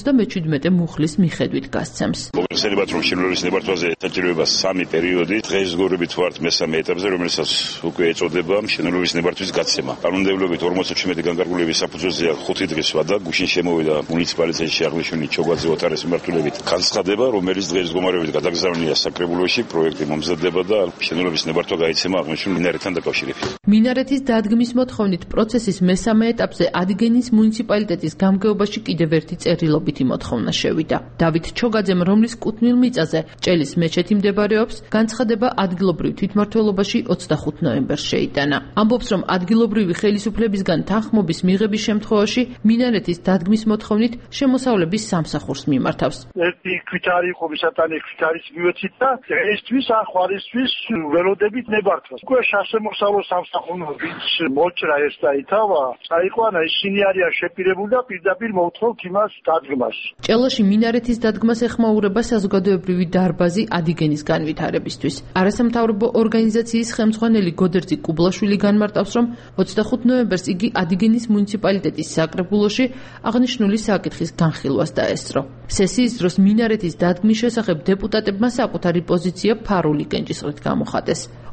47 მუხლის მიხედვით გასცემს. მოგხსენებათ, რომ შემოვლების ნებართვაზე საჭიროება 3 პერიოდი, დღესგორებით ვართ მესამე ეტაპზე, რომელსაც უკვე ეწოდება შემოვლების ნებართვის გაცემა. კანონმდებლობით 47 განკარგულების საფუძველზე 5 დღის ვადა გუშინ შემოვიდა მუნიციპალიტეტში აღნიშნული ჩოგვაძე ოთარის მიმართულებით განცხადება, რომელიც დღეს მდგომარეობით გადაგზავნილია საკრებულოში, პროექტი მომზადდება და შემოვლების ნებართვა გაიცემა აღნიშნულ მინარეთთან დაკავშირებით. მინარეთის დადგმის მოთხოვნით პროცესის მესამე ეტაპზე ადიგენის მუნიციპალიტეტის გამგეობაში კიდევ ერთი წერილობითი მოთხოვნა შევიდა. დავით ჩოგაძემ, რომლის კუთვნილ მიწაზე ჭელის მეჩეთი მდებარეობს, განცხადება ადგილობრივ თვითმმართველობაში 25 ნოემბერს შეიტანა. ამბობს, რომ ადგილობრივი ხელისუფლებისგან თანხმობის მიღების შემთხვევაში მინარეთის დადგმის მოთხოვნით შემოსავლების სამსახურს მიმართავს. ერთი ქვით არ იყო ვისატანი ქვით არის მივეცით და ესთვის ახვალისთვის ველოდებით ნებართვას. უკვე სასემოსავლო სამსახური ვინც მოჭრა ეს და ითავა, წაიყვანა ისინი არიან შეპირებული და პირდაპირ მოვთხოვთ იმას დადგმას. ჭელაში მინარეთის დადგმას ეხმაურება საზოგადოებრივი დარბაზი ადიგენის განვითარებისთვის. არასამთავრობო ორგანიზაციის ხელმძღვანელი გოდერძი კუბლაშვილი განმარტავს, რომ 25 ნოემბერს იგი ადიგენის მუნიციპალიტეტის საკრებულოში აღნიშნული საკითხის განხილვას დაესწრო. სესიის დროს მინარეთის დადგმის შესახებ დეპუტატებმა საკუთარი პოზიცია ფარული კენჭისყრით გამოხატეს.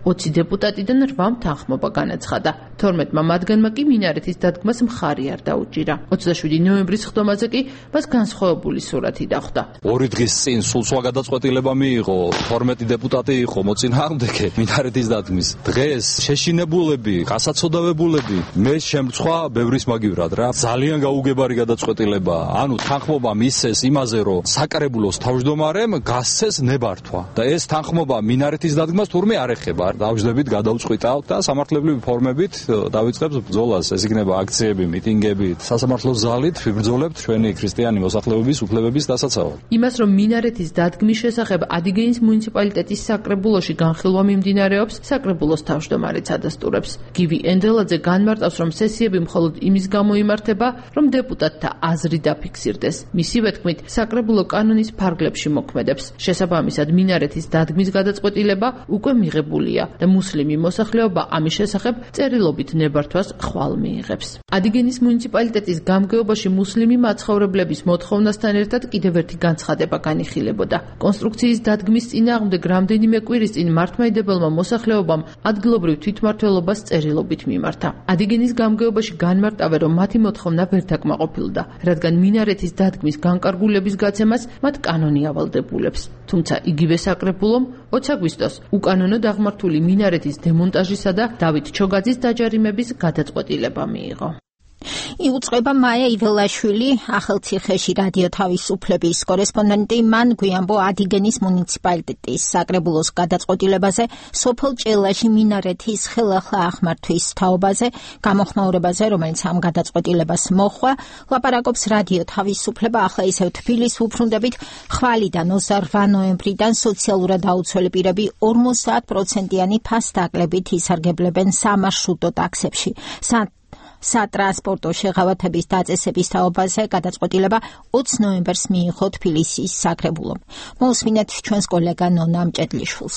20 დეპუტატიდან 8 თანხმობა განაცხადა. 12-მა მათგანმა კი მინარეთის დადგმას მხარი არ დაუჭირა. 27 ნოემბრის ხდომაზე კი მას განსხვავებული სურათი დახვდა. 2 დღის წინ სულ სხვა გადაწყვეტილება მიიღო, 12 დეპუტატი იყო მოწინააღმდეგე მინარეთის დადგმის. დღეს შეშინებულები, გასაცოდავებულები, მე შემრცხვა ბევრის მაგივრად რა. ძალიან გაუგებარი გადაწყვეტილება. ანუ თანხმობა მისცეს იმაზე, რომ საკრებულოს თავმჯდომარემ გასცეს ნებართვა. და ეს თანხმობა მინარეთის დადგმას თურმე არ ეხება. დავждებით, გადავწყვიტავთ და სამართლებრივი ფორმებით დავიწყებს ბრძოლას. ეს იქნება აქციები, მიტინგები, სასამართლო ზალით ვიბრძოლებთ ჩვენი ქრისტიანი მოსახლეობის უფლებების დასაცავად. იმას, რომ მინარეთის დადგმის შესახებ ადიგენის მუნიციპალიტეტის საკრებულოში განხილვა მიმდინარეობს, საკრებულოს თავმჯდომარეც ადასტურებს. გივი ენდელაძე განმარტავს, რომ სესიები მხოლოდ იმის გამო იმართება, რომ დეპუტატთა აზრი დაფიქსირდეს. მისივე თქმით, საკრებულო კანონის ფარგლებში მოქმედებს. შესაბამისად, მინარეთის დადგმის გადაწყვეტილება უკვე მიღებულია და მუსლიმი მოსახლეობა ამის შესახებ წერილობით ნებართვას ხვალ მიიღებს. ადიგენის მუნიციპალიტეტის გამგეობაში მუსლიმი მაცხოვრებლების მოთხოვნასთან ერთად კიდევ ერთი განცხადება განიხილებოდა. კონსტრუქციის დადგმის წინააღმდეგ რამდენიმე კვირის წინ მართლმადიდებელმა მოსახლეობამ ადგილობრივ თვითმმართველობას წერილობით მიმართა. ადიგენის გამგეობაში განმარტავენ, რომ მათი მოთხოვნა ვერ დაკმაყოფილდა, რადგან მინარეთის დადგმის განკარგულების გაცემას მათ კანონი ავალდებულებს. თუმცა იგივე საკრებულომ 20 აგვისტოს უკანონო დაღმართული მინარეთის დემონტაჟისა და დავით ჩოგაძის დაჯარიმების გადაწყვეტილება მიიღო. იუწყება მაია იველაშვილი, ახალციხეში რადიო თავისუფლების კორესპონდენტი. მან გვიამბო ადიგენის მუნიციპალიტეტის საკრებულოს გადაწყვეტილებაზე, სოფელ ჭელაში მინარეთის ხელახლა აღმართვის თაობაზე, გამოხმაურებაზე, რომელიც ამ გადაწყვეტილებას მოჰყვა. ლაპარაკობს რადიო თავისუფლება. ახლა ისევ თბილისს ვუბრუნდებით. ხვალიდან 28 ნოემბრიდან სოციალურად დაუცველი პირები 50%-იანი ფასდაკლებით ისარგებლებენ სამარშრუტო ტაქსებში. სატრანსპორტო შეღავათების დაწესების თაობაზე გადაწყვეტილება 20 ნოემბერს მიიღო თბილისის საკრებულომ. მოусმინეთ ჩვენს კოლეგა ნონა მჭედლიშვილს.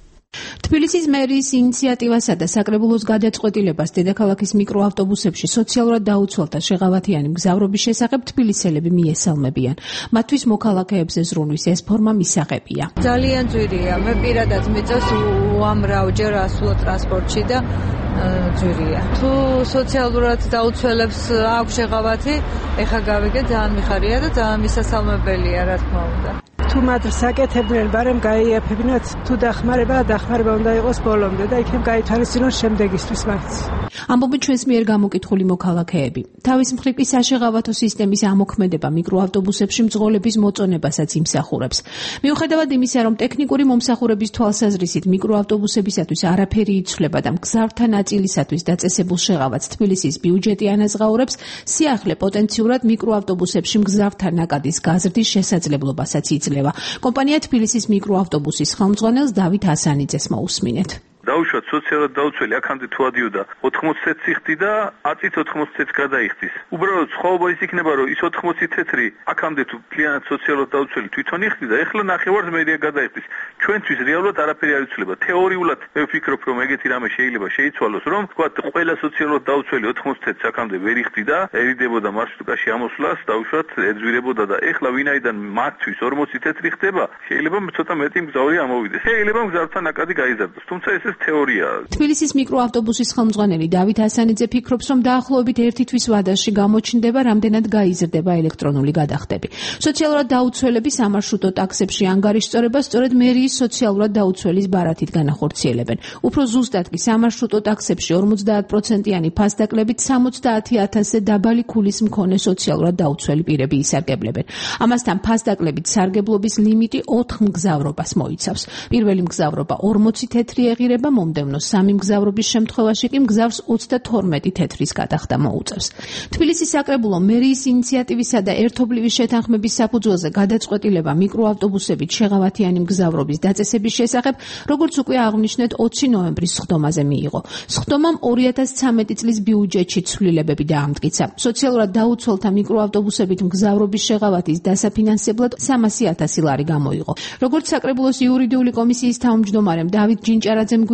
თბილისის მერის ინიციატივასა და საკრებულოს გადაწყვეტილებას დედაქალაქის მიკროავტობუსებში სოციალურად დაუცველთა შეღავათიანი მგზავრობის შესახებ თბილისელები მიესალმებიან. მათთვის მოქალაქეებზე ზრუნვის ეს ფორმა მისაღებია. ძალიან ძვირია. მე პირადად მიწევს უამრავჯერ ასვლა ტრანსპორტში და ძვირია. თუ სოციალურად დაუცველებს აქვს შეღავათი, ეხა გავიგე, ძალიან მიხარია და ძალიან მისასალმებელია, რა თქმა უნდა. თუ მათ საკეთებდნენ, ბარემ გაიაფებინათ, თუ დახმარება უნდა იყოს ბოლომდე და იქნებ გაითვალისწინოს შემდეგისთვის მაინც. ამბობენ ჩვენს მიერ გამოკითხული მოქალაქეები. თავის მხრივ კი საშეღავათო სისტემის ამოქმედება მიკროავტობუსებში მძღოლების მოწონებასაც იმსახურებს. მიუხედავად იმისა, რომ ტექნიკური მომსახურების თვალსაზრისით მიკროავტობუსებისათვის არაფერი იცვლება და მგზავრთა ნაწილისათვის დაწესებულ შეღავათს თბილისის ბიუჯეტი ანაზღაურებს, სიახლე პოტენციურად მიკროავტობუსებში მგზავრთა ნაკადის გაზრდის შესაძლებლობასაც იძლევა. კომპანია თბილისის მიკროავტობუსის ხელმძღვანელს დავით ასანიძეს მოусმინეთ. დაუშვათ სოციალურად დაუცველი აქამდე თუ ადიოდა 80 ციხდი და აწით 80 ცეც გადაიხდის. უბრალოდ სხვაობა ის იქნება, რომ ის 80 თეთრი აქამდე თუ კლიანად სოციალურად დაუცველი თვითონ იხდის და ეხლა ნახევარს მერია გადაიხდის. ჩვენთვის რეალურად არაფერი არ იცვლება. თეორიულად მე ვფიქრობ, რომ ეგეთი რამე შეიძლება შეიცვალოს, რომ თქვა ყველა სოციალურად დაუცველი 80 ცეც აქამდე ვერ იხდიდა, ერიდებოდა მარშრუტკაში ამოსვლას, დაუშვათ ეძვირებოდა და ეხლა ვინაიდან მათთვის 40 თეთრი ხდება, შეიძლება ცოტა მეტი მგზავრი ამოვიდეს. შეიძლება მგზავრთა ნაკადი გაიზარდოს, თუმცა ეს თეორია. თბილისის მიკროავტობუსის ხელმძღვანელი დავით ასანიძე ფიქრობს, რომ დაახლოებით ერთი თვის ვადაში გამოჩნდება, რამდენად გაიზრდება ელექტრონული გადახდები. სოციალურად დაუცველები სამარშრუტო ტაქსებში ანგარიშწორებას სწორედ მერიის სოციალურად დაუცველის ბარათით განახორციელებენ. უფრო ზუსტად კი სამარშრუტო ტაქსებში 50%-იანი ფასდაკლებით 70,000-ზე დაბალი ქულის მქონე სოციალურად დაუცველი პირები ისარგებლებენ. ამასთან ფასდაკლებით სარგებლობის ლიმიტი 4 მგზავრობას მოიცავს. პირველი მგზავრობა 40 თეთრი ეღირება, მომდევნო 3 მგზავრობის შემთხვევაში კი მგზავრს 32 თეთრის გადახდა მოუწევს. თბილისის საკრებულო მერიის ინიციატივისა და ერთობლივი შეთანხმების საფუძველზე გადაწყვეტილება მიკროავტობუსებით შეღავათიანი მგზავრობის დაწესების შესახებ, როგორც უკვე აღვნიშნეთ 20 ნოემბრის სხდომაზე მიიღო. სხდომამ 2013 წლის ბიუჯეტში ცვლილებები დაამტკიცა. სოციალურად დაუცველთა მიკროავტობუსებით მგზავრობის შეღავათის დასაფინანსებლად 300,000 ლარი გამოიღო. როგორც საკრებულოს იურიდიული კომისიის თავმჯდომარემ დავით ჯინჭარაძემ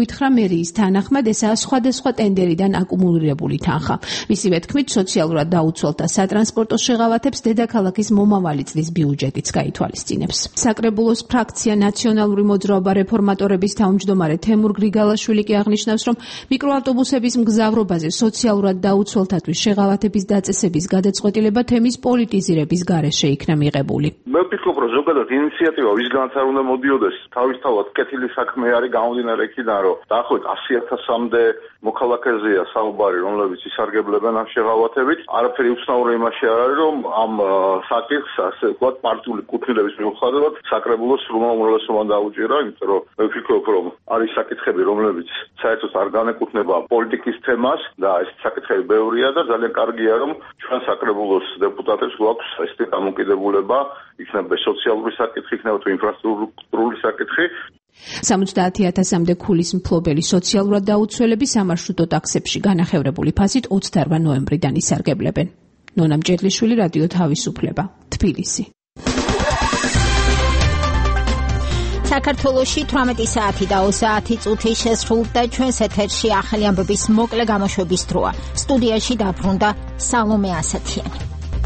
უთხრა მერიის თანახმად ესაა სხვადასხვა ტენდერიდან აკუმულირებული თანხა. მისივე თქმით, სოციალურად დაუცველთა სატრანსპორტო შეღავათებს დედაქალაქის მომავალი წლის ბიუჯეტიც გაითვალისწინებს. საკრებულოს ფრაქცია ნაციონალური მოძრაობა რეფორმატორების თავმჯდომარე თემურ გრიგალაშვილი კი აღნიშნავს, რომ მიკროავტობუსების მგზავრობაზე სოციალურად დაუცველთათვის შეღავათების დაწესების გადაწყვეტილება თემის პოლიტიზირების გარეშე იქნა მიღებული. მე ვფიქრობ, რომ ზოგადად ინიციატივა ვისგანაც არ უნდა მოდიოდეს, თავისთავად კეთილი საქმე არის გამომდინარე იქიდან, რომ დაახლოებით 100,000-მდე მოქალაქეზეა საუბარი, რომლებიც ისარგებლებენ ამ შეღავათებით. არაფერი უცნაური იმაში არ არის, რომ ამ საკითხს ასე ვთქვათ პარტიული კუთვნილების მიუხედავად საკრებულოს სრულ უმრავლესობამ დაუჭირა, იმიტომ რომ მე ვფიქრობ, რომ არის საკითხები, რომლებიც საერთოდ არ განეკუთვნება პოლიტიკის თემას და ეს საკითხები ბევრია და ძალიან კარგია, რომ ჩვენ საკრებულოს დეპუტატებს გვაქვს ესეთი დამოკიდებულება, იქნება სოციალური საკითხი, იქნება თუ ინფრასტრუქტურული საკითხი. 70,000-მდე ქულის მფლობელი სოციალურად დაუცველები სამარშრუტო ტაქსებში განახევრებული ფასით 28 ნოემბრიდან ისარგებლებენ. ნონა მჭედლიშვილი, რადიო თავისუფლება, თბილისი. საქართველოში 18 საათი და 30 წუთი შესრულდა ჩვენს ეთერში ახალი ამბების მოკლე გამოშვების დროა. სტუდიაში დაბრუნდა სალომე ასათიანი.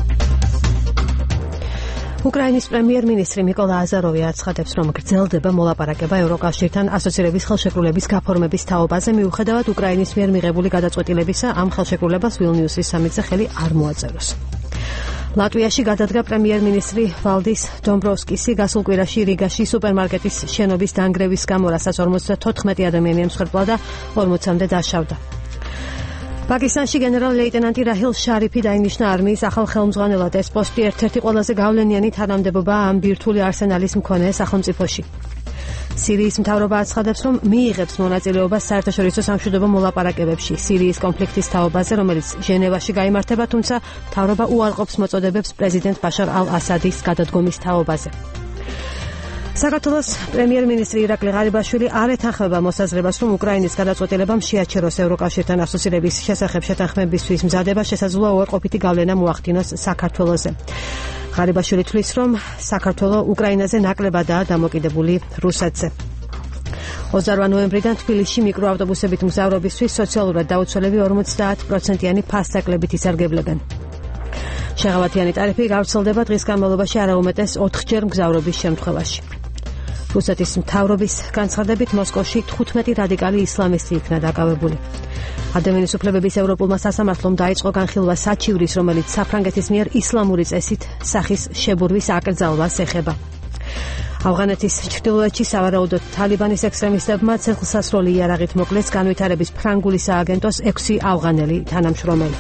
უკრაინის პრემიერ-მინისტრი მიკოლა აზაროვი აცხადებს, რომ გრძელდება მოლაპარაკება ევროკავშირთან ასოცირების ხელშეკრულების გაფორმების თაობაზე, მიუხედავად უკრაინის მიერ მიღებული გადაწყვეტილებისა, ამ ხელშეკრულებას ვილნიუსის სამიტზე ხელი არ მოაწეროს. ლატვიაში გადადგა პრემიერ-მინისტრი ვალდის დომბროვსკისი გასულ კვირაში რიგაში სუპერმარკეტის შენობის დანგრევის გამო, რასაც 54 ადამიანი ემსხვერპლა და 40-მდე დაშავდა. პაკისტანში გენერალ-ლეიტენანტი რაჰილ შარიფი დაინიშნა არმიის ახალ ხელმძღვანელად. ეს პოსტი ერთ-ერთი ყველაზე გავლენიანი თანამდებობაა ამ ბირთვული არსენალის მქონე სახელმწიფოში. სირიის მთავრობა აცხადებს, რომ მიიღებს მონაწილეობას საერთაშორისო სამშვიდობო მოლაპარაკებებში სირიის კონფლიქტის თაობაზე, რომელიც ჟენევაში გაიმართება, თუმცა მთავრობა უარყოფს მოწოდებებს პრეზიდენტ ბაშარ ალ-ასადის გადადგომის თაობაზე. საქართველოს პრემიერ-მინისტრი ირაკლი ღარიბაშვილი არ ეთანხმება მოსაზრებას, რომ უკრაინის გადაწყვეტილებამ შეაჩეროს ევროკავშირთან ასოცირების შესახებ შეთანხმებისთვის მზადება, შესაძლოა უარყოფითი გავლენა მოახდინოს საქართველოზე. ღარიბაშვილი თვლის, რომ საქართველო უკრაინაზე ნაკლებადაა დამოკიდებული რუსეთზე. 28 ნოემბრიდან თბილისში მიკროავტობუსებით მგზავრობისთვის სოციალურად დაუცველები 50%-იანი ფასწაკლებით ისარგებლებენ. შეღავათიანი ტარიფი გავრცელდება დღის განმავლობაში არაუმეტეს 4-ჯერ მგზავრობის შემთხვევაში. რუსეთის მთავრობის განცხადებით მოსკოვში 15 რადიკალი ისლამისტი იქნა დაკავებული. ადამიანის უფლებების ევროპულმა სასამართლომ დაიწყო განხილვა საჩივრის, რომელიც საფრანგეთის მიერ ისლამური წესით სახის შებურვის აკრძალვას ეხება. ავღანეთის ჩრდილოეთში სავარაუდოდ თალიბანის ექსტრემისტებმა ცეცხლსასროლი იარაღით მოკლეს განვითარების ფრანგული სააგენტოს 6 ავღანელი თანამშრომელი.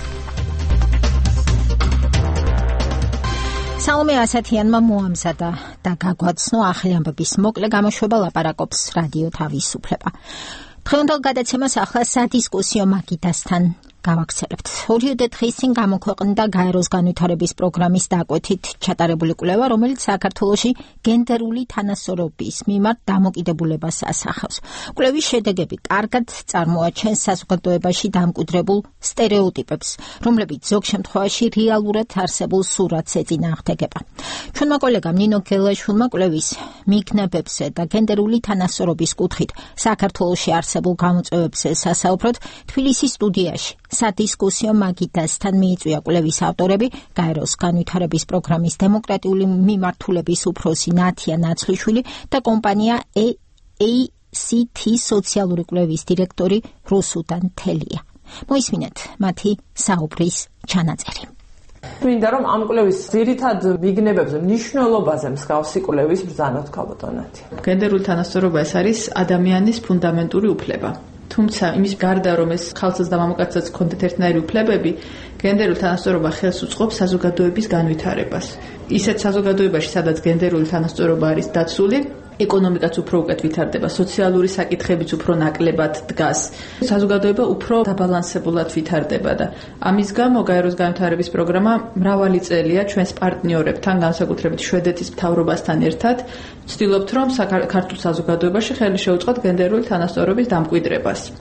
სალომე ასათიანმა მოამზადა და გაგვაცნო ახალი ამბების მოკლე გამოშვება, ლაპარაკობს რადიო თავისუფლება. დღევანდელ გადაცემას ახლა სადისკუსიო მაგიდასთან გავაგრძელებთ. 2 დღის წინ გამოქვეყნდა გაეროს განვითარების პროგრამის დაკვეთით ჩატარებული კვლევა, რომელიც საქართველოში გენდერული თანასწორობის მიმართ დამოკიდებულებას ასახავს. კვლევის შედეგები კარგად წარმოაჩენს საზოგადოებაში დამკვიდრებულ სტერეოტიპებს, რომლებიც ზოგ შემთხვევაში რეალურად არსებულ სურათს ეწინააღმდეგება. ჩვენმა კოლეგამ ნინო გელაშვილმა კვლევის მიგნებებზე და გენდერული თანასწორობის კუთხით საქართველოში არსებულ გამოწვევებზე სასაუბროდ თბილისის სტუდიაში სადისკუსიო მაგიდასთან მიიწვია კვლევის ავტორები, გაეროს განვითარების პროგრამის დემოკრატიული მიმართულების უფროსი ნათია ნაცლიშვილი და კომპანია ACT სოციალური კვლევის დირექტორი რუსუდან თელია. მოისმინეთ მათი საუბრის ჩანაწერი. მინდა რომ ამ კვლევის ძირითად მიგნებებზე, მნიშვნელობაზე მსგავსი კვლევის ბრძანოთ ქალბატონათი. გენდერული თანასწორობა ეს არის ადამიანის ფუნდამენტური უფლება. თუმცა იმის გარდა რომ ეს ხალხსაც და მამაკაცსაც ჰქონდეთ ერთნაირი უფლებები, გენდერული თანასწორობა ხელს უწყობს საზოგადოების განვითარებას. ისეთ საზოგადოებაში, სადაც გენდერული თანასწორობა არის დაცული, ეკონომიკაც უფრო უკეთ ვითარდება, სოციალური საკითხებიც უფრო ნაკლებად დგას. საზოგადოება უფრო დაბალანსებულად ვითარდება და ამის გამო გაეროს განვითარების პროგრამა მრავალი წელია ჩვენს პარტნიორებთან, განსაკუთრებით შვედეთის მთავრობასთან ერთად ვცდილობთ, რომ ქართულ საზოგადოებაში ხელი შეუწყოთ გენდერული თანასწორობის დამკვიდრებას.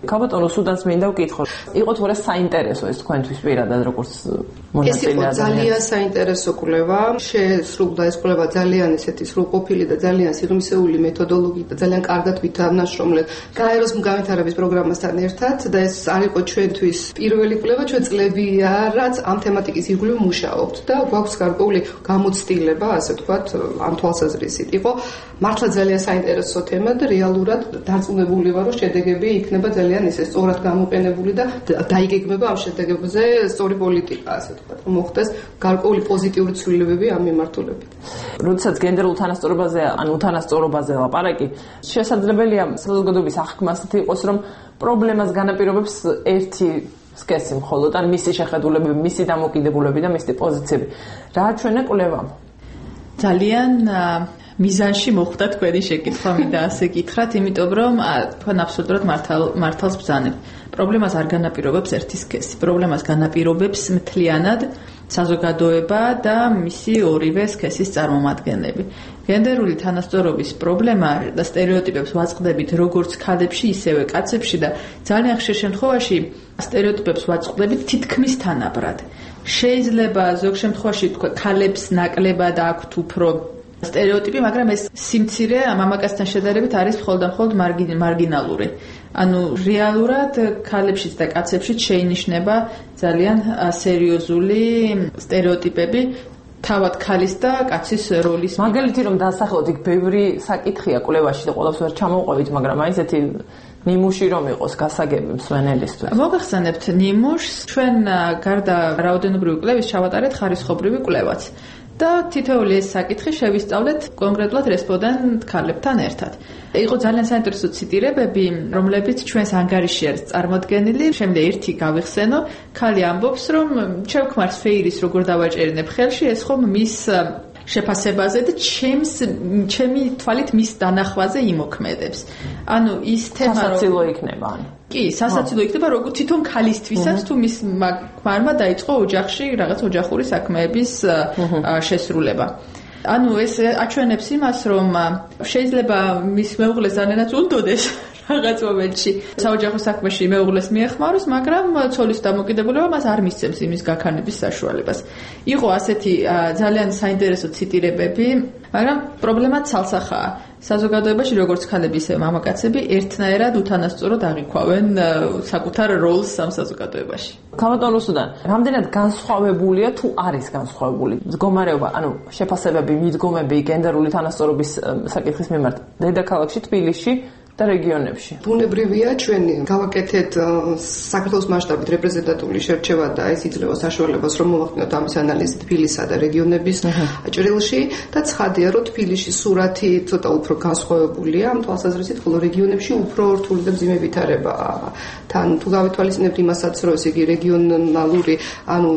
ქალბატონო სუდანს მინდა ვკითხო. იყო თუ არა საინტერესო ეს თქვენთვის პირადად როგორც მონაწილე ეს ძალიან საინტერესო კვლევა. შეესრულა ეს კვლევა ძალიან ესეთი სრულყოფილი და ძალიან სიღრმისეული მეთოდოლოგიით და ძალიან კარგად ვითანაშრომლეთ გაეროს განვითარების პროგრამასთან ერთად და ეს არ იყო ჩვენთვის პირველი კვლევა, ჩვენ წლებია, რაც ამ თემატიკის ირგვლივ მუშაობთ და გვაქვს გარკვეული გამოცდილება, ასე ვთქვათ, ამ თვალსაზრისით. იყო მართლა ძალიან საინტერესო თემა და რეალურად დარწმუნებული ვარ, რომ შედეგები იქნება ძალიან ისე სწორად გამოყენებული და დაიგეგმება ამ შედეგებზე სწორი პოლიტიკა, ასე ვთქვათ, რომ მოხდეს გარკვეული პოზიტიური ცვლილებები ამ მიმართულებით. როდესაც გენდერულ თანასწორობაზე, ან უთანასწორობაზე ლაპარაკი, შესაძლებელია საზოგადოების აღქმა ასეთი იყოს, რომ პრობლემას განაპირობებს ერთი სქესი მხოლოდ, ან მისი შეხედულებები, მისი დამოკიდებულები და მისი პოზიციები. რა ჩვენი კვლევამ? ძალიან მიზანში მოხვდა თქვენი შეკითხვა, მინდა ასე გითხრათ, იმიტომ რომ თქვენ აბსოლუტურად მართალს ბრძანებთ. პრობლემას არ განაპირობებს ერთი სქესი, პრობლემას განაპირობებს მთლიანად საზოგადოება და მისი ორივე სქესის წარმომადგენლები. გენდერული თანასწორობის პრობლემა და სტერეოტიპებს ვაწყდებით როგორც ქალებში, ისევე კაცებში და ძალიან ხშირ შემთხვევაში სტერეოტიპებს ვაწყდებით თითქმის თანაბრად. შეიძლება ზოგ შემთხვევაში თქვა ქალებს ნაკლებად აქვთ უფრო სტერეოტიპი, მაგრამ ეს სიმცირე მამაკაცთან შედარებით არის მხოლოდ და მხოლოდ მარგინალური. ანუ რეალურად ქალებშიც და კაცებშიც შეინიშნება ძალიან სერიოზული სტერეოტიპები თავად ქალის და კაცის როლის. მაგალითი რომ დასახელოთ, იქ ბევრი საკითხია კვლევაში და ყველას ვერ ჩამოვყვებით, მაგრამ აი ესეთი ნიმუში რომ იყოს გასაგები მსვენელისთვის. მოგახსენებთ ნიმუშს, ჩვენ გარდა რაოდენობრივი კვლევის ჩავატარეთ ხარისხობრივი კვლევაც. და თითოეული ეს საკითხი შევისწავლეთ კონკრეტულად რესპონდენტ ქალებთან ერთად. იყო ძალიან საინტერესო ციტირებები, რომლებიც ჩვენს ანგარიშში არის წარმოდგენილი. შემდეგ ერთი გავიხსენო, ქალი ამბობს, რომ შევქმარს ფეირის როგორ დავაჭერინებ ხელში, ეს ხომ მის შეფასებაზე და ჩემი თვალით მის დანახვაზე იმოქმედებს. ანუ ის თემა სასაცილო იქნება. კი, სასაცილო იქნება როგორც თვითონ ქალისთვისაც, თუ მის ქმარმა დაიწყო ოჯახში რაღაც ოჯახური საქმეების შესრულება. ანუ ეს აჩვენებს იმას, რომ შეიძლება მის მეუღლეს ძალიანაც უნდოდეს რაღაც მომენტში საოჯახო საქმეში მეუღლეს მიეხმაროს, მაგრამ ცოლის დამოკიდებულება მას არ მისცემს იმის გაქანების საშუალებას. იყო ასეთი ძალიან საინტერესო ციტირებები, მაგრამ პრობლემა ცალსახაა. საზოგადოებაში როგორც ქალები, ისე მამაკაცები ერთნაირად უთანასწოროდ აღიქვავენ საკუთარ როლს ამ საზოგადოებაში. ქალბატონო სუდან, რამდენად განსხვავებულია თუ არის განსხვავებული მდგომარეობა, ანუ შეფასებები, მიდგომები გენდერული თანასწორობის საკითხის მიმართ დედაქალაქში, თბილისში და რეგიონებში. ბუნებრივია ჩვენი გავაკეთეთ საქართველოს მასშტაბით რეპრეზენტატიული შერჩევა და ეს იძლევა საშუალებას რომ მოვახდინოთ ამის ანალიზი თბილისსა და რეგიონების ჭრილში და ცხადია რომ თბილისში სურათი ცოტა უფრო განსხვავებულია ამ თვალსაზრისით, ხოლო რეგიონებში უფრო რთული და მძიმე ვითარებაა. თან თუ გავითვალისწინებთ იმასაც, რომ ესე იგი რეგიონალური, ანუ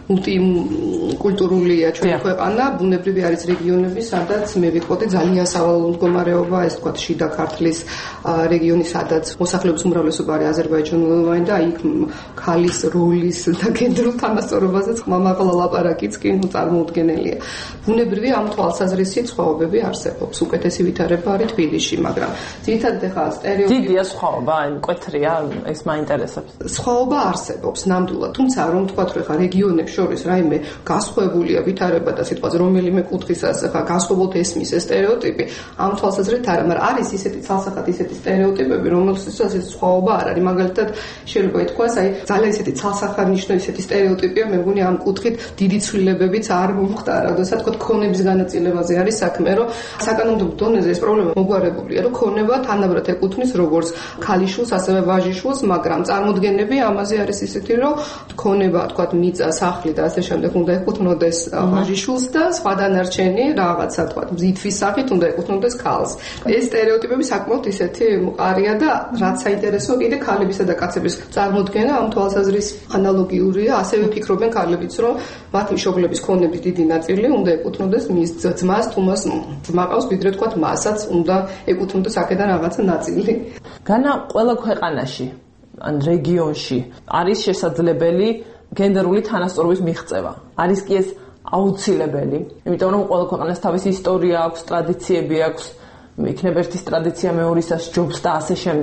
მულტიკულტურულია ჩვენი ქვეყანა, ბუნებრივი არის რეგიონები, სადაც მე ვიტყოდი ძალიან სავალალო მდგომარეობა, ეს თქვა შიდა ქართლის რეგიონი, სადაც მოსახლეობის უმრავლესობა არის აზერბაიჯანულოვანი და იქ ქალის როლის და გენდერულ თანასწორობაზე ხმამაღლა ლაპარაკიც კი წარმოუდგენელია. ბუნებრივი ამ თვალსაზრისით სხვაობები არსებობს. უკეთესი ვითარება არის თბილისში, მაგრამ ძირითადად ახლა სტერეოტიპი დიდია სხვაობა, აი მკვეთრია, ეს მაინტერესებს. სხვაობა არსებობს ნამდვილად, თუმცა რომ თქვა რომ ახლა რეგიონებს შორის რაიმე განსხვავებულია ვითარება და სიტყვაზე რომელიმე კუთხისას ახლა განსხვავებულად ესმის ეს სტერეოტიპი, ამ თვალსაზრისით არა, მაგრამ არის ისეთი ცალსახად ისეთი სტერეოტიპები, რომელსაც ეს სხვაობა არ არის. მაგალითად, შეიძლება ითქვას, აი ძალიან ისეთი ცალსახარნიშნო ისეთი სტერეოტიპია, მე მგონი ამ კუთხით დიდი ცვლილებებიც არ მომხდარა. როდესაც თქვა ქონების განაწილებაზე არის საქმე, რომ საკანონმდებლო დონეზე ეს პრობლემა მოგვარებულია, რომ ქონება თანაბრად ეკუთვნის როგორც ქალიშვილს, ასევე ვაჟიშვილს, მაგრამ წარმოდგენები ამაზე არის ისეთი, რომ ქონება, თქვა მიწა, სახლი და ასე შემდეგ უნდა ეკუთვნოდეს ვაჟიშვილს და სხვა დანარჩენი რაღაცა, თქვა მზითვის სახით უნდა ეკუთვნოდეს ქალს. ეს სტერეოტიპები საკმაოდ ისეთი მყარია და რაც საინტერესოა, კიდე ქალებისა და კაცების წარმოდგენა ამ თვალსაზრის ანალოგიურია. ასევე ფიქრობენ ქალებიც, რომ მათ მშობლების ქონების დიდი ნაწილი უნდა ეკუთვნოდეს მის ძმას, თუ მას ძმა ყავს, ვიდრე თქვა მასაც უნდა ეკუთვნოდეს აქედან რაღაცა ნაწილი. განა ყველა ქვეყანაში ან რეგიონში არის შესაძლებელი გენდერული თანასწორობის მიღწევა. არის კი ეს აუცილებელი, იმიტომ რომ ყველა ქვეყანას თავისი ისტორია აქვს, ტრადიციები აქვს. იქნება ერთის ტრადიცია მეორისას ჯობს და ასე შემდეგ.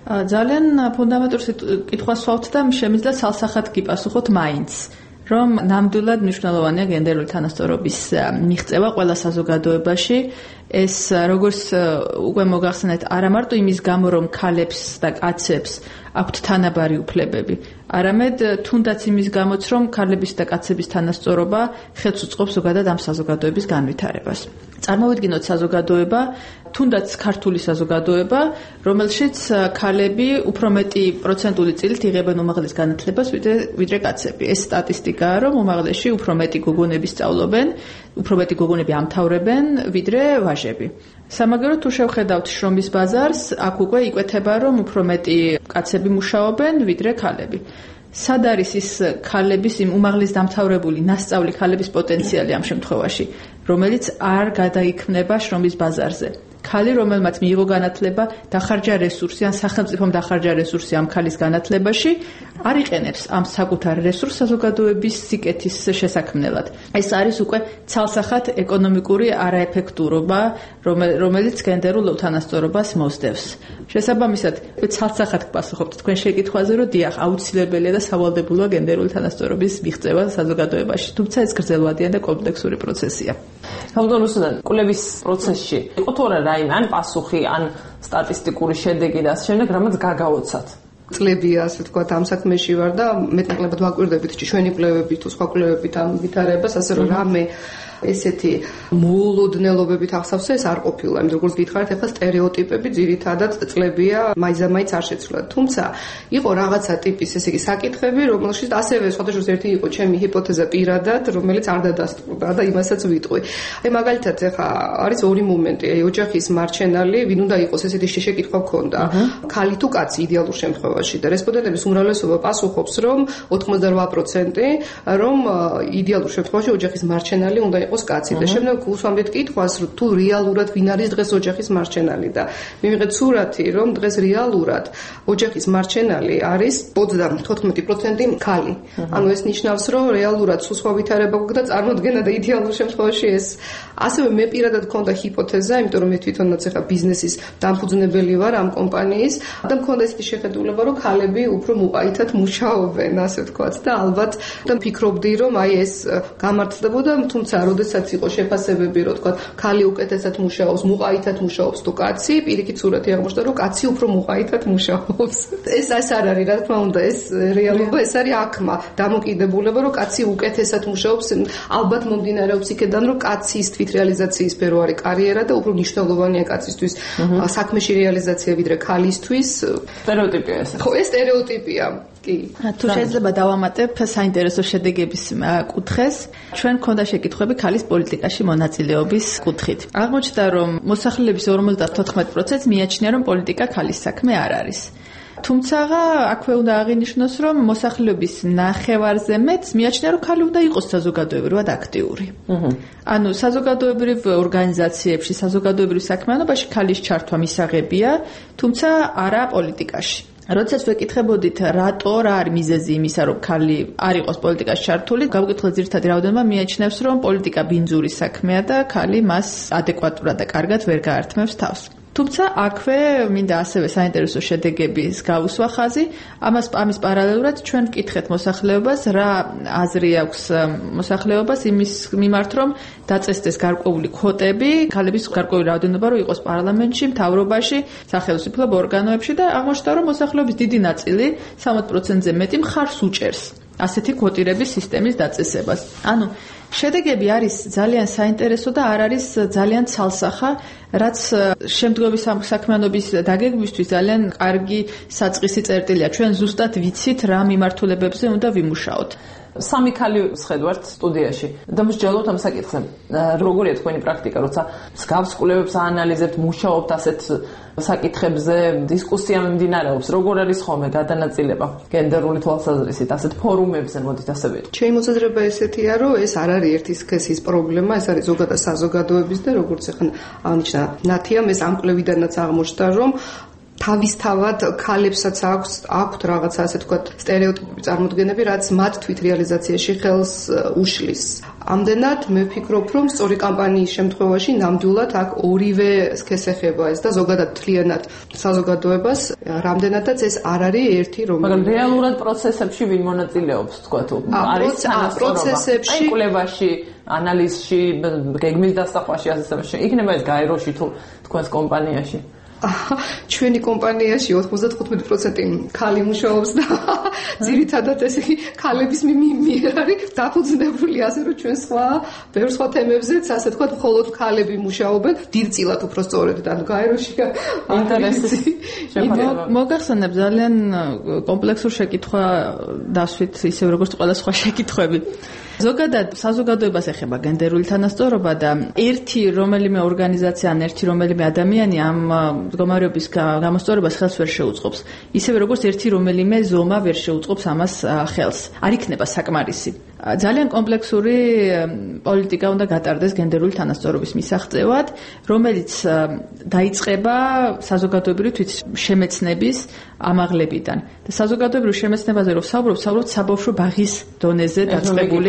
ძალიან ფუნდამენტური კითხვას ვსვავთ და შემიძლია ცალსახად გიპასუხოთ მაინც. რომ ნამდვილად მნიშვნელოვანია გენდერული თანასწორობის მიღწევა ყველა საზოგადოებაში. ეს როგორც უკვე მოგახსენეთ, არა მარტო იმის გამო, რომ ქალებს და კაცებს აქვთ თანაბარი უფლებები, არამედ თუნდაც იმის გამოც, რომ ქალების და კაცების თანასწორობა ხელს უწყობს ზოგადად ამ საზოგადოების განვითარებას. წარმოვიდგინოთ საზოგადოება, თუნდაც ქართული საზოგადოება, რომელშიც ქალები უფრო მეტი პროცენტული წილით იღებენ უმაღლეს განათლებას ვიდრე კაცები. ეს სტატისტიკაა, რომ უმაღლესში უფრო მეტი გოგონები სწავლობენ, უფრო მეტი გოგონები ამთავრებენ ვიდრე ვაჟები. სამაგერო თუ შევხედავთ შრომის ბაზარს, აქ უკვე იკვეთება, რომ უფრო მეტი კაცები მუშაობენ ვიდრე ქალები. სად არის ის ქალების იმ უმაღლეს დამთავრებული ნასწავლი ქალების პოტენციალი ამ შემთხვევაში, რომელიც არ გადაიქმნება შრომის ბაზარზე. ქალი, რომელმაც მიიღო განათლება, დახარჯა რესურსი, ან სახელმწიფომ დახარჯა რესურსი ამ ქალის განათლებაში, არ იყენებს ამ საკუთარ რესურსს საზოგადოების სიკეთის შესაქმნელად. ეს არის უკვე ცალსახად ეკონომიკური არაეფექტურობა, რომელიც გენდერულ უთანასწორობას მოსდევს. შესაბამისად, ცალსახად გპასუხობთ თქვენ შეკითხვაზე, რომ დიახ, აუცილებელია და სავალდებულოა გენდერული თანასწორობის მიღწევა საზოგადოებაში, თუმცა ეს გრძელვადიანი და კომპლექსური პროცესია. ხალხურუსიდან კვლევის პროცესში იყო თუ არა რაიმე ან პასუხი, ან სტატისტიკური შედეგი და ასე შემდეგ, რამაც გაგაოცათ? წლებია, ასე ვთქვათ, ამ საქმეში ვარ და მეტნაკლებად ვაკვირდებით ჩვენი კვლევებით თუ სხვა კვლევებით ამ ვითარებას, ასე რომ რამე ესეთი მოულოდნელობებით ახსავს ეს არ ყოფილა. იმიტომ როგორც გითხარით, ახლა სტერეოტიპები ძირითადად წლებია მაინც არ შეცვლათ. თუმცა იყო რაღაცა ტიპის, ესე იგი, საკითხები, რომელშიც ასევე სხვადასხვა ერთი იყო ჩემი ჰიპოთეზა პირადად, რომელიც არ დადასტურდა და იმასაც ვიტყვი. აი მაგალითად, ახლა არის ორი მომენტი, აი ოჯახის მარჩენალი, ვინ უნდა იყოს, ესეთი შეკითხვა მქონდა. ქალი თუ კაცი იდეალურ შემთხვევაში და რესპონდენტების უმრავლესობა პასუხობს, რომ 88% რომ იდეალურ შემთხვევაში ოჯახის მარჩენალი უნდა იყოს კაცი და შემდეგ უსვამდით კითხვას, რომ თუ რეალურად ვინ არის დღეს ოჯახის მარჩენალი და მივიღეთ სურათი, რომ დღეს რეალურად ოჯახის მარჩენალი არის 94% ქალი. ანუ ეს ნიშნავს, რომ რეალურად სულ სხვა ვითარება გვაქვს და წარმოდგენა და იდეალურ შემთხვევაში ეს ასევე მე პირადად მქონდა ჰიპოთეზა, იმიტომ რომ მე თვითონაც ახლა ბიზნესის დამფუძნებელი ვარ ამ კომპანიის და მქონდა ესეთი შეხედულება, რომ ქალები უფრო მუყაითად მუშაობენ, ასე ვთქვათ და ალბათ და ფიქრობდი, რომ აი ეს გამართლდებოდა, თუმცა როდესაც იყო შეფასებები, რომ თქვა ქალი უკეთესად მუშაობს, მუყაითად მუშაობს თუ კაცი, პირიქით სურათი აღმოჩნდა, რომ კაცი უფრო მუყაითად მუშაობს. ეს არ არის, რა თქმა უნდა, ეს რეალობა, ეს არის აქმა, დამოკიდებულება, რომ კაცი უკეთესად მუშაობს, ალბათ მომდინარეობს იქედან, რომ კაცის თვითრეალიზაციის სფერო არის კარიერა და უფრო მნიშვნელოვანია კაცისთვის საქმეში რეალიზაცია ვიდრე ქალისთვის. სტერეოტიპია ეს. ხო, ეს სტერეოტიპია. თუ შეიძლება დავამატებ საინტერესო შედეგების კუთხეს, ჩვენ გქონდა შეკითხვები ქალის პოლიტიკაში მონაწილეობის კუთხით. აღმოჩნდა, რომ მოსახლეობის 54% მიაჩნია, რომ პოლიტიკა ქალის საქმე არ არის. თუმცა აქვე უნდა აღინიშნოს, რომ მოსახლეობის ნახევარზე მეტს მიაჩნია, რომ ქალი უნდა იყოს საზოგადოებრივად აქტიური. ანუ საზოგადოებრივ ორგანიზაციებში, საზოგადოებრივ საქმიანობაში ქალის ჩართვა მისაღებია, თუმცა არა პოლიტიკაში. როდესაც ვეკითხებოდით, რატო რა არის მიზეზი იმისა, რომ ქალი არ იყოს პოლიტიკაში ჩართული, გავუკითხეთ ძირითადი რაოდენობა მიაჩნევს, რომ პოლიტიკა ბინძური საქმეა და ქალი მას ადეკვატურად და კარგად ვერ გაართმევს თავს. თუმცა აქვე მინდა ასევე საინტერესო შედეგების გავუსვა ხაზი, ამის პარალელურად ჩვენ ვკითხეთ მოსახლეობას, რა აზრი აქვს მოსახლეობას იმის მიმართ, რომ დაწესდეს გარკვეული კვოტები, ქალების გარკვეული რაოდენობა რომ იყოს პარლამენტში, მთავრობაში, სახელმწიფო ორგანოებში და აღმოჩნდა, რომ მოსახლეობის დიდი ნაწილი 60%-ზე მეტი მხარს უჭერს ასეთი კვოტირების სისტემის დაწესებას. ანუ შედეგები არის ძალიან საინტერესო და არ არის ძალიან ცალსახა, რაც შემდგომი საქმიანობის დაგეგმვისთვის ძალიან კარგი საწყისი წერტილია. ჩვენ ზუსტად ვიცით რა მიმართულებებზე უნდა ვიმუშაოთ. სამი ქალი ვსხედავთ სტუდიაში და მსჯელობთ ამ საკითხზე. როგორია თქვენი პრაქტიკა, როცა მსგავს კვლევებს აანალიზებთ, მუშაობთ ასეთ საკითხებზე, დისკუსია მიმდინარეობს, როგორ არის ხოლმე გადანაწილება გენდერული თვალსაზრისით ასეთ ფორუმებზე, მოდით ასე ვიტყვით. ჩემი მოსაზრება ესეთია, რომ ეს არ არის ერთი სქესის პრობლემა, ეს არის ზოგადად საზოგადოების და როგორც ახლა აღნიშნა ნათიამ, ეს ამ კვლევიდანაც აღმოჩნდა, რომ თავისთავად ქალებსაც აქვთ რაღაცა ასე ვთქვათ სტერეოტიპები წარმოდგენები, რაც მათ თვით რეალიზაციაში ხელს უშლის. ამდენად მე ვფიქრობ, რომ სწორი კამპანიის შემთხვევაში ნამდვილად აქ ორივე სქესს ეხება ეს და ზოგადად თლიანად საზოგადოებას, რამდენადაც ეს არ არის ერთი რომელიც მაგრამ რეალურად პროცესებში ვინ მონაწილეობს, თქვათ, არის პროცესებში, კვლევაში, ანალიზში, გეგმის დასახვაში, ასე იქნება ეს გაეროში თუ თქვენს კომპანიაში. ჩვენი კომპანიაში 95% ქალი მუშაობს და ძირითადად ეს ქალების მიერ არის დაფუძნებული, ასე რომ ჩვენ ბევრ სხვა თემებზეც, ასე ვთქვათ, მხოლოდ ქალები მუშაობენ, დიდწილად უფრო სწორედ და გაეროში ინტერესი. მოგახსენებ ძალიან კომპლექსურ შეკითხვა დასვით, ისევ როგორც ყველა სხვა შეკითხვები. ზოგადად საზოგადოებას ეხება გენდერული თანასწორობა და ერთი რომელიმე ორგანიზაცია ან ერთი რომელიმე ადამიანი ამ მდგომარეობის გამოსწორებას ხელს ვერ შეუწყობს. ისევე როგორც ერთი რომელიმე ზომა ვერ შეუწყობს ამას ხელს. არ იქნება საკმარისი. ძალიან კომპლექსური პოლიტიკა უნდა გატარდეს გენდერული თანასწორობის მისაღწევად, რომელიც დაიწყება საზოგადოებრივი თვითშემეცნების ამაღლებიდან. და საზოგადოებრივ შემეცნებაზე რო ვსაუბრობ საბავშვო ბაღის დონეზე დაწყებული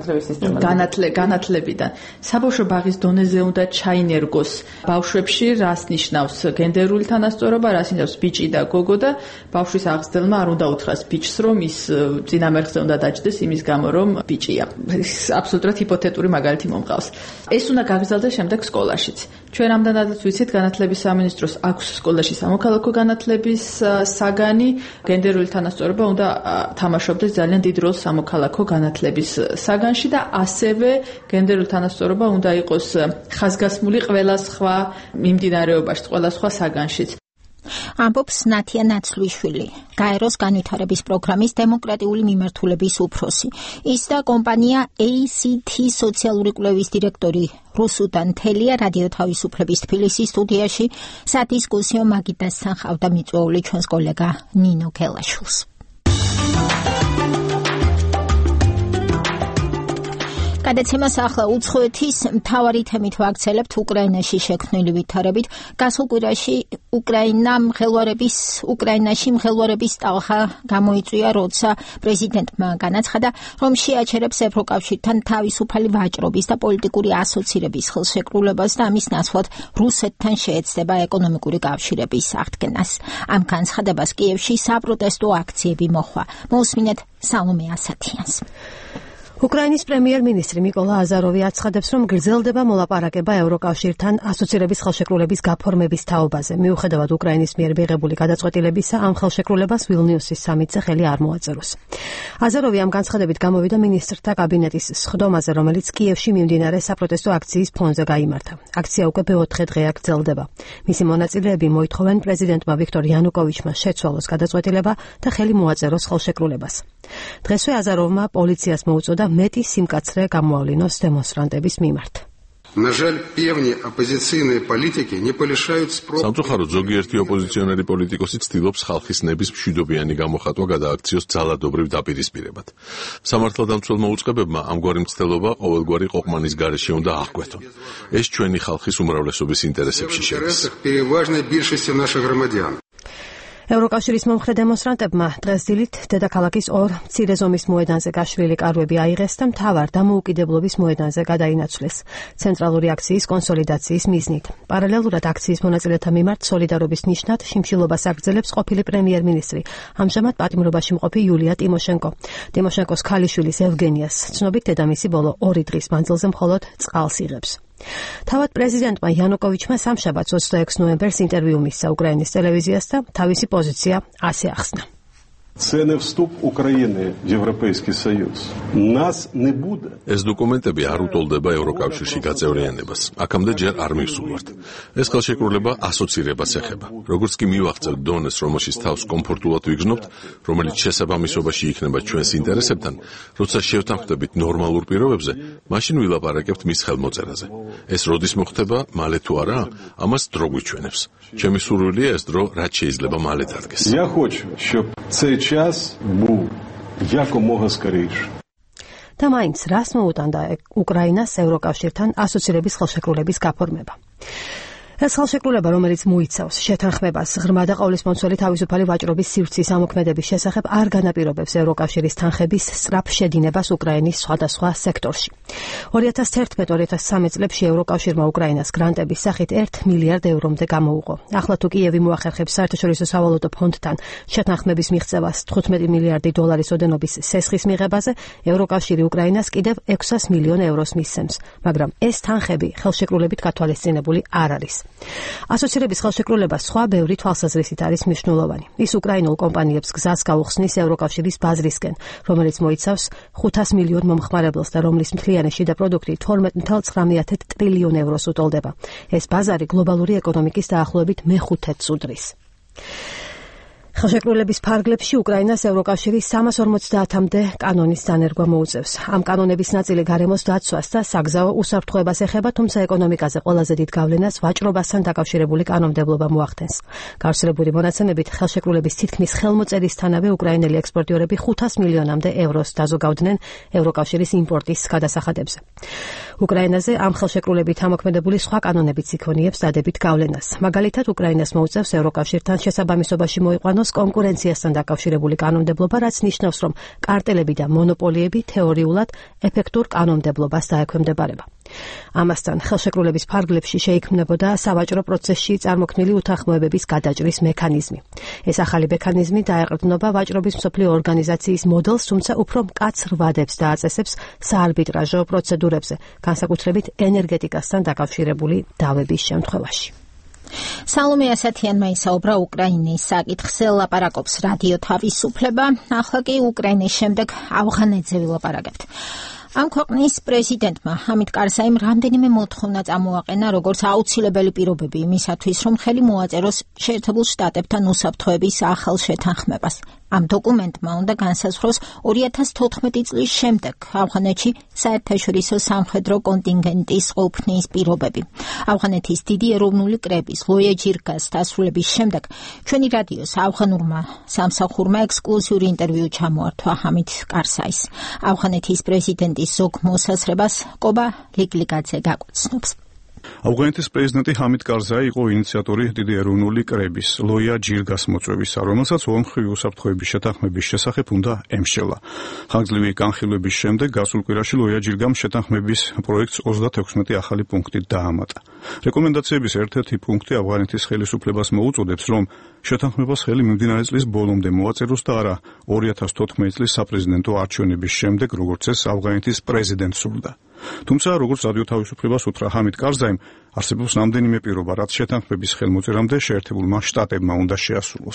განათლებიდან. საბავშვო ბაღის დონეზე უნდა ჩაინერგოს ბავშვებში რას ნიშნავს გენდერული თანასწორობა, რას ნიშნავს ბიჭი და გოგო და ბავშვის აღზრდელმა არ უნდა უთხრას ბიჭს, რომ ის წინამერხზე უნდა დაჯდეს იმის გამო, რომ ბიჭია. აბსოლუტურად ჰიპოთეტური მაგალითი მომყავს. ეს უნდა გაგრძელდეს შემდეგ სკოლაშიც. ჩვენ ამდენადაც ვიცით, განათლების სამინისტროს აქვს სკოლაში სამოქალაქო განათლების საგანი, გენდერული თანასწორობა უნდა თამაშობდეს ძალიან დიდ როლს სამოქალაქო განათლების საგანში და ასევე გენდერული თანასწორობა უნდა იყოს ხაზგასმული ყველა სხვა მიმდინარეობაში, ყველა სხვა საგანშიც. ამბობს ნათია ნაცვლიშვილი, გაეროს განვითარების პროგრამის დემოკრატიული მიმართულების უფროსი. ის და კომპანია ACT სოციალური კვლევის დირექტორი რუსუდან თელია რადიო თავისუფლების თბილისის სტუდიაში სადისკუსიო მაგიდასთან ხავდა მიწვეული ჩვენს კოლეგა ნინო ქელაშვილს. გადაცემას ახლა უცხოეთის მთავარი თემით ვაქცელებთ უკრაინაში შექმნილი ვითარებით. გასულ კვირაში უკრაინაში მღელვარების ტალღა გამოიწვია, როცა პრეზიდენტმა განაცხადა, რომ შეაჩერებს ევროკავშირთან თავისუფალი ვაჭრობის და პოლიტიკური ასოცირების ხელშეკრულებას და ამის ნაცვლად რუსეთთან შეეცდება ეკონომიკური კავშირების აღდგენას. ამ განცხადებას კიევში საპროტესტო აქციები მოჰყვა. მოусმინეთ სალომე ასათიანს. უკრაინის პრემიერ-მინისტრი მიკოლა აზაროვი აცხადებს, რომ გრძელდება მოლაპარაკება ევროკავშირთან ასოცირების ხელშეკრულების გაფორმების თაობაზე. მიუხედავად უკრაინის მიერ მიღებული გადაწყვეტილებისა, ამ ხელშეკრულებას ვილნიუსის სამიტზე ხელი არ მოაწეროს. აზაროვი ამ განცხადებით გამოვიდა მინისტრთა კაბინეტის სხდომაზე, რომელიც კიევში მიმდინარე საპროტესტო აქციის ფონზე გაიმართა. აქცია უკვე მეოთხე დღეა გრძელდება. მისი მონაწილეები მოითხოვენ პრეზიდენტმა ვიქტორ იანუკოვიჩმა შეცვალოს გადაწყვეტილება და ხელი მოაწეროს ხელშეკრულებას. დღესვე აზაროვმა პოლიციას მოუწოდა მეტი სიმკაცრე გამოავლინოს დემონსტრანტების მიმართ. სამწუხაროდ ზოგიერთი ოპოზიციონერი პოლიტიკოსი ცდილობს ხალხის ნების მშვიდობიანი გამოხატვა გადააქციოს ძალადობრივ დაპირისპირებად. სამართალდამცველმა უწყებებმა ამგვარი მცდელობა ყოველგვარი ყოყმანის გარეშე უნდა აღკვეთონ. ეს ჩვენი ხალხის უმრავლესობის ინტერესებში შედის. ევროკავშირის მომხრე დემონსტრანტებმა დღეს დილით დედაქალაქის ორ მცირე ზომის მოედანზე გაშლილი კარვები აიღეს და მთავარ დამოუკიდებლობის მოედანზე გადაინაცვლეს ცენტრალური აქციის კონსოლიდაციის მიზნით. პარალელურად აქციის მონაწილეთა მიმართ სოლიდარობის ნიშნად შიმშილობას აგრძელებს ყოფილი პრემიერ-მინისტრი, ამჟამად პატიმრობაში მყოფი იულია ტიმოშენკო. ტიმოშენკოს ქალიშვილის ევგენიას ცნობით დედამისი ბოლო 2 დღის მანძილზე მხოლოდ წყალს იღებს. თავად პრეზიდენტმა იანუკოვიჩმა სამშაბათს 26 ნოემბერს ინტერვიუ მისცა უკრაინის ტელევიზიას და თავისი პოზიცია ასე ახსნა. Це не вступ України в Європейський Союз. Нас не буде. ეს დოკუმენტები არ უტოლდება ევროკავშირში გაწევრიანებას. აქამდე ჯერ არ მივსულვართ. ეს ხელშეკრულება ასოცირებას ეხება. როგორც კი მივაღწევთ დონეს, რომელშიც თავს კომფორტულად ვიგრძნობთ, რომელიც შესაბამისობაში იქნება ჩვენს ინტერესებთან, როცა შევთანხმდებით ნორმალურ პირობებზე, მაშინ ვილაპარაკებთ მის ხელმოწერაზე. ეს როდის მოხდება, მალე თუ არა, ამას დრო გვიჩვენებს. ჩემი სურვილია ეს დრო რაც შეიძლება მალე დადგეს. Я хочу, щоб цей час був якомога скоріше. და მაინც რას მოუტანდა უკრაინას ევროკავშირთან ასოცირების ხელშეკრულების გაფორმება. ეს ხელშეკრულება, რომელიც მოიცავს შეთანხმებას ღრმა და ყოვლისმომცველი თავისუფალი ვაჭრობის სივრცის ამოქმედების შესახებ, არ განაპირობებს ევროკავშირის თანხების სწრაფ შედინებას უკრაინის სხვადასხვა სექტორში. 2011-2013 წლებში ევროკავშირმა უკრაინას გრანტების სახით 1 მილიარდ ევრომდე გამოუყო. ახლა თუ კიევი მოახერხებს საერთაშორისო სავალუტო ფონდთან შეთანხმების მიღწევას 15 მილიარდი დოლარის ოდენობის სესხის მიღებაზე, ევროკავშირი უკრაინას კიდევ 600 მილიონ ევროს მისცემს, მაგრამ ეს თანხები ხელშეკრულებით გათვალისწინებული არ არის. ასოცირების ხელშეკრულება სხვა ბევრი თვალსაზრისით არის მნიშვნელოვანი. ის უკრაინულ კომპანიებს გზას გაუხსნის ევროკავშირის ბაზრისკენ, რომელიც მოიცავს 500 მილიონ მომხმარებელს და რომლის მთლიანი შიდა პროდუქტი 12.9 ტრილიონ ევროს უტოლდება. ეს ბაზარი გლობალური ეკონომიკის დაახლოებით მე-5-ს უდრის. ხელშეკრულების ფარგლებში უკრაინას ევროკავშირი 350-მდე კანონის დანერგვა მოუწევს. ამ კანონების ნაწილი გარემოს დაცვას და საგზაო უსაფრთხოებას ეხება, თუმცა ეკონომიკაზე ყველაზე დიდ გავლენას ვაჭრობასთან დაკავშირებული კანონმდებლობა მოახდენს. გავრცელებული მონაცემებით ხელშეკრულების თითქმის ხელმოწერისთანავე უკრაინელი ექსპორტიორები 500 მილიონამდე ევროს დაზოგავდნენ ევროკავშირის იმპორტის გადასახადებზე. უკრაინაზე ამ ხელშეკრულებით ამოქმედებული სხვა კანონებიც იქონიებს დადებით გავლენას. მაგალითად, უკრაინას მოუწევს ევროკავშირთან შესაბამისობაში მოიყვანოს კონკურენციასთან დაკავშირებული კანონმდებლობა, რაც ნიშნავს, რომ კარტელები და მონოპოლიები თეორიულად ეფექტურ კანონმდებლობას დაექვემდებარება. ამასთან, ხელშეკრულების ფარგლებში შეიქმნებოდა სავაჭრო პროცესში წარმოქმნილი უთანხმოებების გადაჭრის მექანიზმი. ეს ახალი მექანიზმი დაეყრდნობა ვაჭრობის მსოფლიო ორგანიზაციის მოდელს, თუმცა უფრო მკაცრ ვადებს დააწესებს საარბიტრაჟო პროცედურებზე, განსაკუთრებით ენერგეტიკასთან დაკავშირებული დავების შემთხვევაში. სალომე ასათიანმა ისაუბრა უკრაინის საკითხზე, ლაპარაკობს რადიო თავისუფლება, ახლა კი უკრაინის შემდეგ ავღანეთზე ვილაპარაკებთ. ამ ქვეყნის პრეზიდენტმა ჰამიდ კარზაიმ რამდენიმე მოთხოვნა წამოაყენა, როგორც აუცილებელი პირობები იმისათვის, რომ ხელი მოაწეროს შეერთებულ შტატებთან უსაფრთხოების ახალ შეთანხმებას. ამ დოკუმენტმა უნდა განსაზღვროს 2014 წლის შემდეგ ავღანეთში საერთაშორისო სამხედრო კონტინგენტის ყოფნის პირობები. ავღანეთის დიდი ეროვნული კრების ლოია ჯირგას დასრულების შემდეგ ჩვენი რადიოს ავღანურმა სამსახურმა ექსკლუზიური ინტერვიუ ჩამოართვა ჰამიდ კარზაის. ავღანეთის პრეზიდენტის ზოგ მოსაზრებას კობა ლიგლიგაძე გაგვაცნობს. ავღანეთის პრეზიდენტი ჰამიდ კარზაი იყო ინიციატორი დიდი ეროვნული კრების ლოია ჯირგას მოწვევისა, რომელსაც ორმხრივი უსაფრთხოების შეთანხმების შესახებ უნდა ემსჯელა. ხანგრძლივი განხილვების შემდეგ გასულ კვირაში ლოია ჯირგამ შეთანხმების პროექტს 36 ახალი პუნქტით დაამატა. რეკომენდაციების ერთ-ერთი პუნქტი ავღანეთის ხელისუფლებას მოუწოდებს, რომ შეთანხმებას ხელი მიმდინარე წლის ბოლომდე მოაწეროს და არა 2014 წლის საპრეზიდენტო არჩევნების შემდეგ, როგორც ეს ავღანეთის პრეზიდენტს სურდა. თუმცა, როგორც რადიო თავისუფლებას უთხრა ჰამიდ კარზაიმ, არსებობს რამდენიმე პირობა, რაც შეთანხმების ხელმოწერამდე შეერთებულმა შტატებმა უნდა შეასრულოს.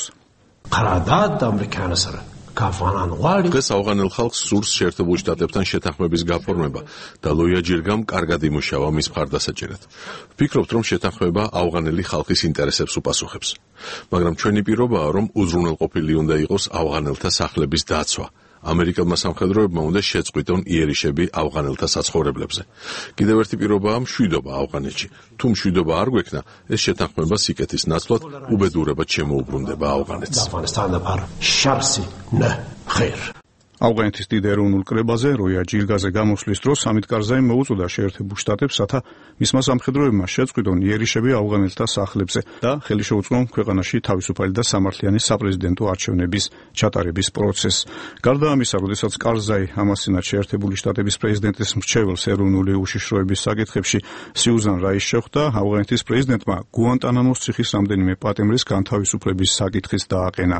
დღეს ავღანელ ხალხს სურს შეერთებულ შტატებთან შეთანხმების გაფორმება და ლოია ჯირგამ კარგად იმუშავა მის მხარდასაჭერად. ვფიქრობთ, რომ შეთანხმება ავღანელი ხალხის ინტერესებს უპასუხებს. მაგრამ ჩვენი პირობაა, რომ უზრუნველყოფილი უნდა იყოს ავღანელთა სახლების დაცვა. ამერიკელმა სამხედროებმა უნდა შეწყვიტონ იერიშები ავღანელთა საცხოვრებლებზე. კიდევ ერთი პირობაა მშვიდობა ავღანეთში. თუ მშვიდობა არ გვექნა, ეს შეთანხმება სიკეთის ნაცვლად უბედურებად შემოუბრუნდება ავღანეთს. ავღანეთის დიდ ეროვნულ კრებაზე როია ჯირგაზე გამოსვლის დროს ჰამიდ კარზაიმ მოუწოდა შეერთებულ შტატებს, რათა მისმა სამხედროებმა შეწყვიტონ იერიშები ავღანელთა სახლებზე და ხელი შეუწყონ ქვეყანაში თავისუფალი და სამართლიანი საპრეზიდენტო არჩევნების ჩატარების პროცესს. გარდა ამისა, როდესაც კარზაი ამასწინათ შეერთებული შტატების პრეზიდენტის მრჩეველს ეროვნული უშიშროების საკითხებში სიუზან რაის შეხვდა, ავღანეთის პრეზიდენტმა გუანტანამოს ციხის რამდენიმე პატიმრის განთავისუფლების საკითხიც დააყენა.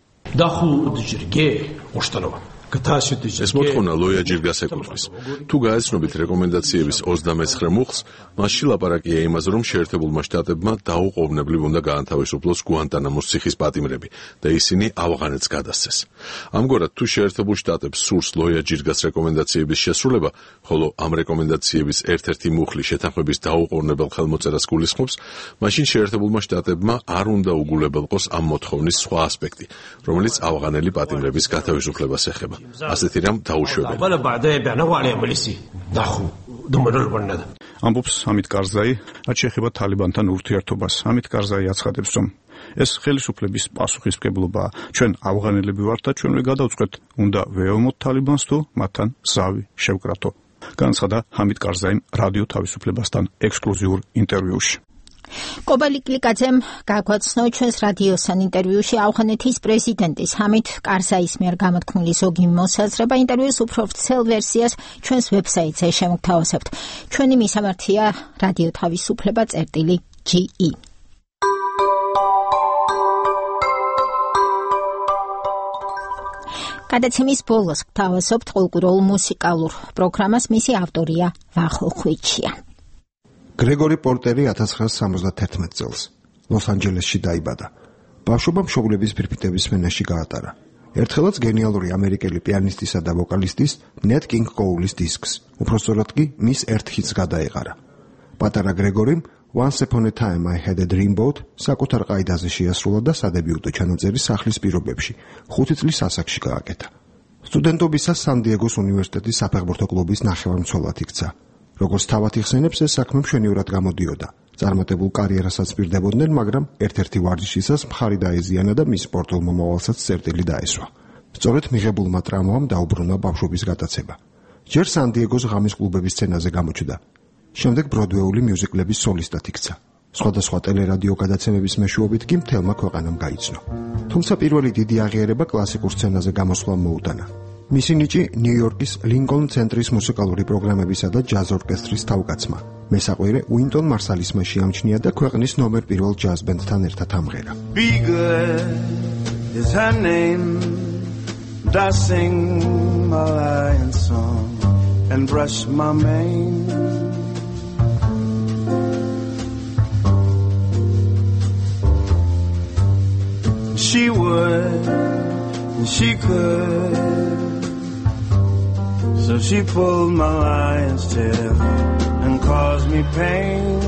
ეს მოთხოვნა ლოია ჯირგას ეკუთვნის. თუ გაეცნობით რეკომენდაციების 29 მუხლს, მასში ლაპარაკია იმაზე, რომ შეერთებულმა შტატებმა დაუყოვნებლივ უნდა გაანთავისუფლოს გუანტანამოს ციხის პატიმრები და ისინი ავღანეთს გადასცეს. ამგვარად, თუ შეერთებულ შტატებს სურს ლოია ჯირგას რეკომენდაციების შესრულება, ხოლო ამ რეკომენდაციების ერთ-ერთი მუხლი შეთანხმების დაუყოვნებელ ხელმოწერას გულისხმობს, მაშინ შეერთებულმა შტატებმა არ უნდა უგულებელყოს ამ მოთხოვნის სხვა ასპექტი, რომელიც ავღანელი პატიმრების გათავისუფლებას ეხება. ასეთი რამ დაუშვებელია. ამბობს ჰამიდ კარზაი, რაც შეეხება თალიბანთან ურთიერთობას. ჰამიდ კარზაი აცხადებს, რომ ეს ხელისუფლების პასუხისმგებლობაა. ჩვენ ავღანელები ვართ და ჩვენ გადავწყვეტ, უნდა ვეომოთ თალიბანს თუ მათთან ზავი შევკრათო. განაცხადა ჰამიდ კარზაიმ რადიო თავისუფლებასთან ექსკლუზიურ ინტერვიუში. კობალი კლიკაძემ გაგვაცნო ჩვენს რადიოსთან ინტერვიუში ავღანეთის პრეზიდენტის ჰამიდ კარზაის მიერ გამოთქმული ზოგი მოსაზრება. ინტერვიუს უფრო ვრცელ ვერსიას ჩვენს ვებსაიტზე შემოგთავაზებთ. ჩვენი მისამართია რადიო თავისუფლება.ge. გადაცემის ბოლოს გთავაზობთ ყოლკურულ მუსიკალურ პროგრამას, მისი ავტორია ვახო ხვიჩია. გრეგორი პორტერი 1971 წელს ლოს-ანჯელესში დაიბადა. ბავშვობა მშობლების ფირფიტების სმენაში გაატარა. ერთხელაც გენიალური ამერიკელი პიანისტისა და ვოკალისტის ნეტ კინგ კოულის დისკს, უпростоრად კი მის ერთ ჰიტს გადაეყარა. პატარა გრეგორიმ Once Upon a Time I Had a Dreamboat საკუთარ ყაიდაზე შეასრულა და სადებიუტო ჩანაწერი სახლის პირობებში 5 წლის ასაკში გააკეთა. სტუდენტობისას სან-დიეგოს უნივერსიტეტის საფეხბურთო კლუბის ნახევარმცველად იქცა. როგორც თავად იხსენებს, ეს საქმე მშვენივრად გამოდიოდა. წარმატებულ კარიერასაც პირდებოდნენ, მაგრამ ერთ-ერთი ვარჯიშისას მხარი დაეზიანა და მის სპორტულ მომავალსაც წერტილი დაესვა. სწორედ მიღებულმა ტრამვამ დაუბრუნა ბავშვობის გატაცება. ჯერ სან-დიეგოს ღამის კლუბების სცენაზე გამოჩნდა. შემდეგ ბროდვეული მიუზიკლების სოლისტად იქცა. სხვადასხვა ტელერადიო გადაცემების მეშვეობით კი მთელმა ქვეყანამ გაიცნო. თუმცა პირველი დიდი აღიარება კლასიკურ სცენაზე გამოსვლამ მოუტანა. მისი ნიჭი ნიუ-იორკის ლინკოლნ ცენტრის მუსიკალური პროგრამებისა და ჯაზ ორკესტრის თავკაცმა, მესაყვირე უინტონ მარსალისმა შეამჩნია და ქვეყნის ნომერ 1 ჯაზ ბენდთან ერთად ამღერა. Be good is her name, I sing my lion song and brush my mane. She would, she could. So she pulled my lion's tail and caused me pain.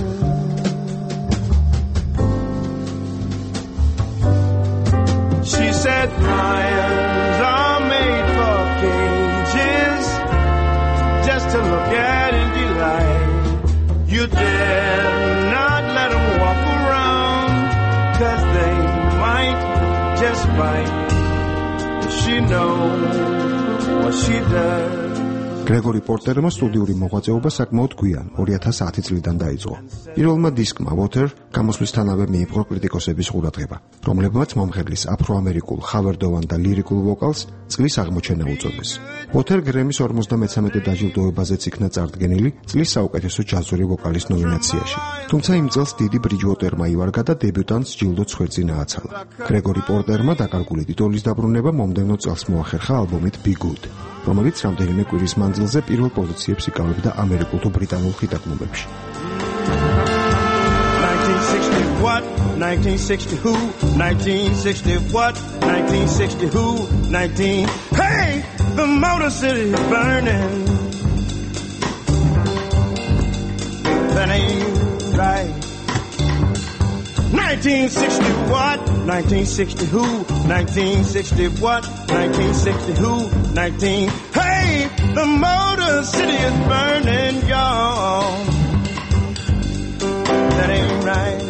She said lions are made for cages, just to look at and delight. You dare not let them walk around, 'cause they might just bite. She knows what she does. გრეგორი პორტერმა სტუდიური მოღვაწეობა საკმაოდ გვიან 2010 წლიდან დაიწყო. პირველმა დისკმა Water გამოსვლისთანავე მიიპყრო კრიტიკოსების ყურადღება, რომლებმაც მომღერლის აფროამერიკულ, ხავერდოვან და ლირიკულ ვოკალს წლის აღმოჩენა უწოდეს. Water გრემის 53 დაჯილდოებაზეც იქნა წარდგენილი წლის საუკეთესო ჯაზური ვოკალის ნომინაციაში. თუმცა იმ წელს დიდი ბრიჯუოტერმა ივარგა და დებიუტანტს ჯილდოც ხვეწინა აცალა. გრეგორი პორტერმა დაკარგული ტიტულის დაბრუნება მომდევნო წელს მოახერხა ალბომით Be Good, რომელიც რამდენიმე კვირის მანძილზე პირველ პოზიციებს იკავებდა ამერიკულ თუ ბრიტანულ ხიტაკლუბებში. 1960 what? 1960 who? 1960 what? 1960 who? 19 Hey, the Motor City is burning. That ain't right. 1960 what? 1960 who? 1960 what? 1960 who? 19 Hey, the Motor City is burning, y'all. That ain't right.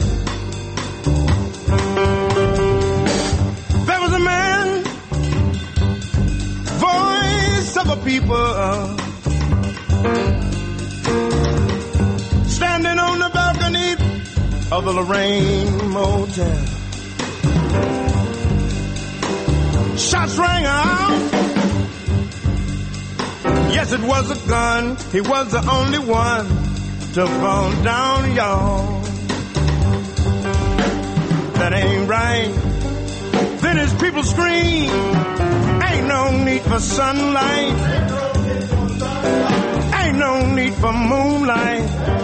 There was a man, voice of a people, standing on the balcony of the Lorraine Motel. Shots rang out. Yes, it was a gun. He was the only one to fall down, y'all. That ain't right. Then his people scream, ain't no need for sunlight, ain't no need for moonlight,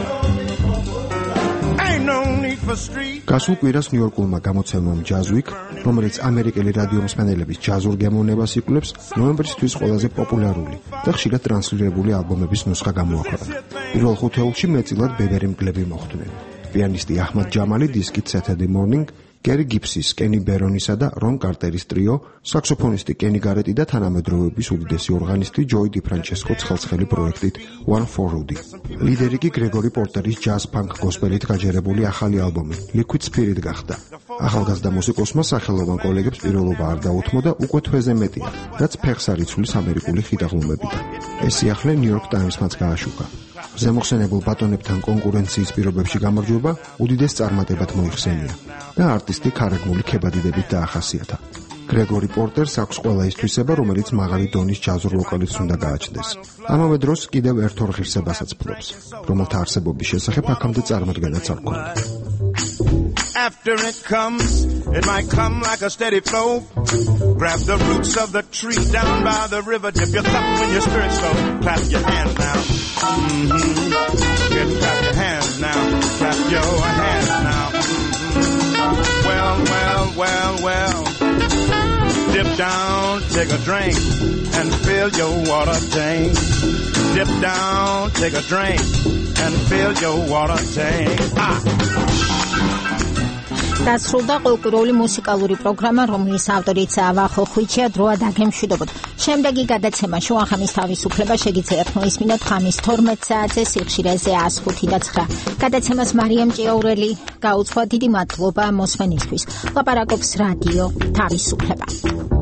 ain't no need for street. გასულ კვირას ნიუ-იორკულმა გამოცემამ Jazz Week, რომელიც ამერიკელი რადიო მსმენელების ჯაზურ გემოვნებას იკვლევს, ნოემბრისთვის ყველაზე პოპულარული და ხშირად ტრანსლირებული ალბომების ნუსხა გამოაქვეყნა. პირველ ხუთეულში მეტწილად ბებერი მგლები მოხვდნენ. პიანისტი აჰმად ჯამალი დისკით Saturday Morning, გერი გიფსის, კენი ბერონისა და რონ კარტერის ტრიო, საქსოფონისტი კენი გარეტი და თანამედროვეების უდიდესი ორღანისტი ჯოი დი ფრანჩესკო ცხელცხელი პროექტით One for Rudy. ლიდერი კი გრეგორი პორტერის ჯაზ ფანკ გოსპელით გაჯერებული ახალი ალბომი Liquid Spirit გახდა. ახალგაზრდა მუსიკოსმა სახელოვან კოლეგებს პირველობა არ დაუთმო და უკვე თვეზე მეტია, რაც ფეხს არ იცვლის ამერიკული ხიტაღლუმებიდან. ეს სიახლე New York Times-მაც გააშუქა. ზემოხსენებულ ბატონებთან კონკურენციის პირობებში გამარჯვება უდიდეს წარმატებად მოიხსენია და არტისტი ქარაგმული ქებადიდებით დაახასიათა. გრეგორი პორტერს აქვს ყველა ის თვისება, რომელიც მაღალი დონის ჯაზურ ვოკალისტს უნდა გააჩნდეს. ამავე დროს კიდევ ერთ ორ ღირსებასაც ფლობს, რომელთა არსებობის შესახებ აქამდე წარმოდგენაც არ ჰქონდა. After it comes, it might come like a steady flow. Grab the roots of the tree down by the river. Dip your thumb when your spirit's low. Clap your hands now. Get clap your hands now. Clap your hands now. Well, well, well, well. Dip down, take a drink, and fill your water tank. Dip down, take a drink, and fill your water tank. დასრულდა კულტურული მუსიკალური პროგრამა, რომლის ავტორიც ვახო ხვიჩია. დროა დაგემშვიდობოთ. შემდეგი გადაცემა შუახამის თავისუფლება შეგიძლიათ მოისმინოთ ხამის 12 საათზე სიხშირეზე 105 და 9. გადაცემას მარიამ ჭიაურელი გაუძღვა. დიდი მადლობა მოსმენისთვის. ლაპარაკობს რადიო თავისუფლება.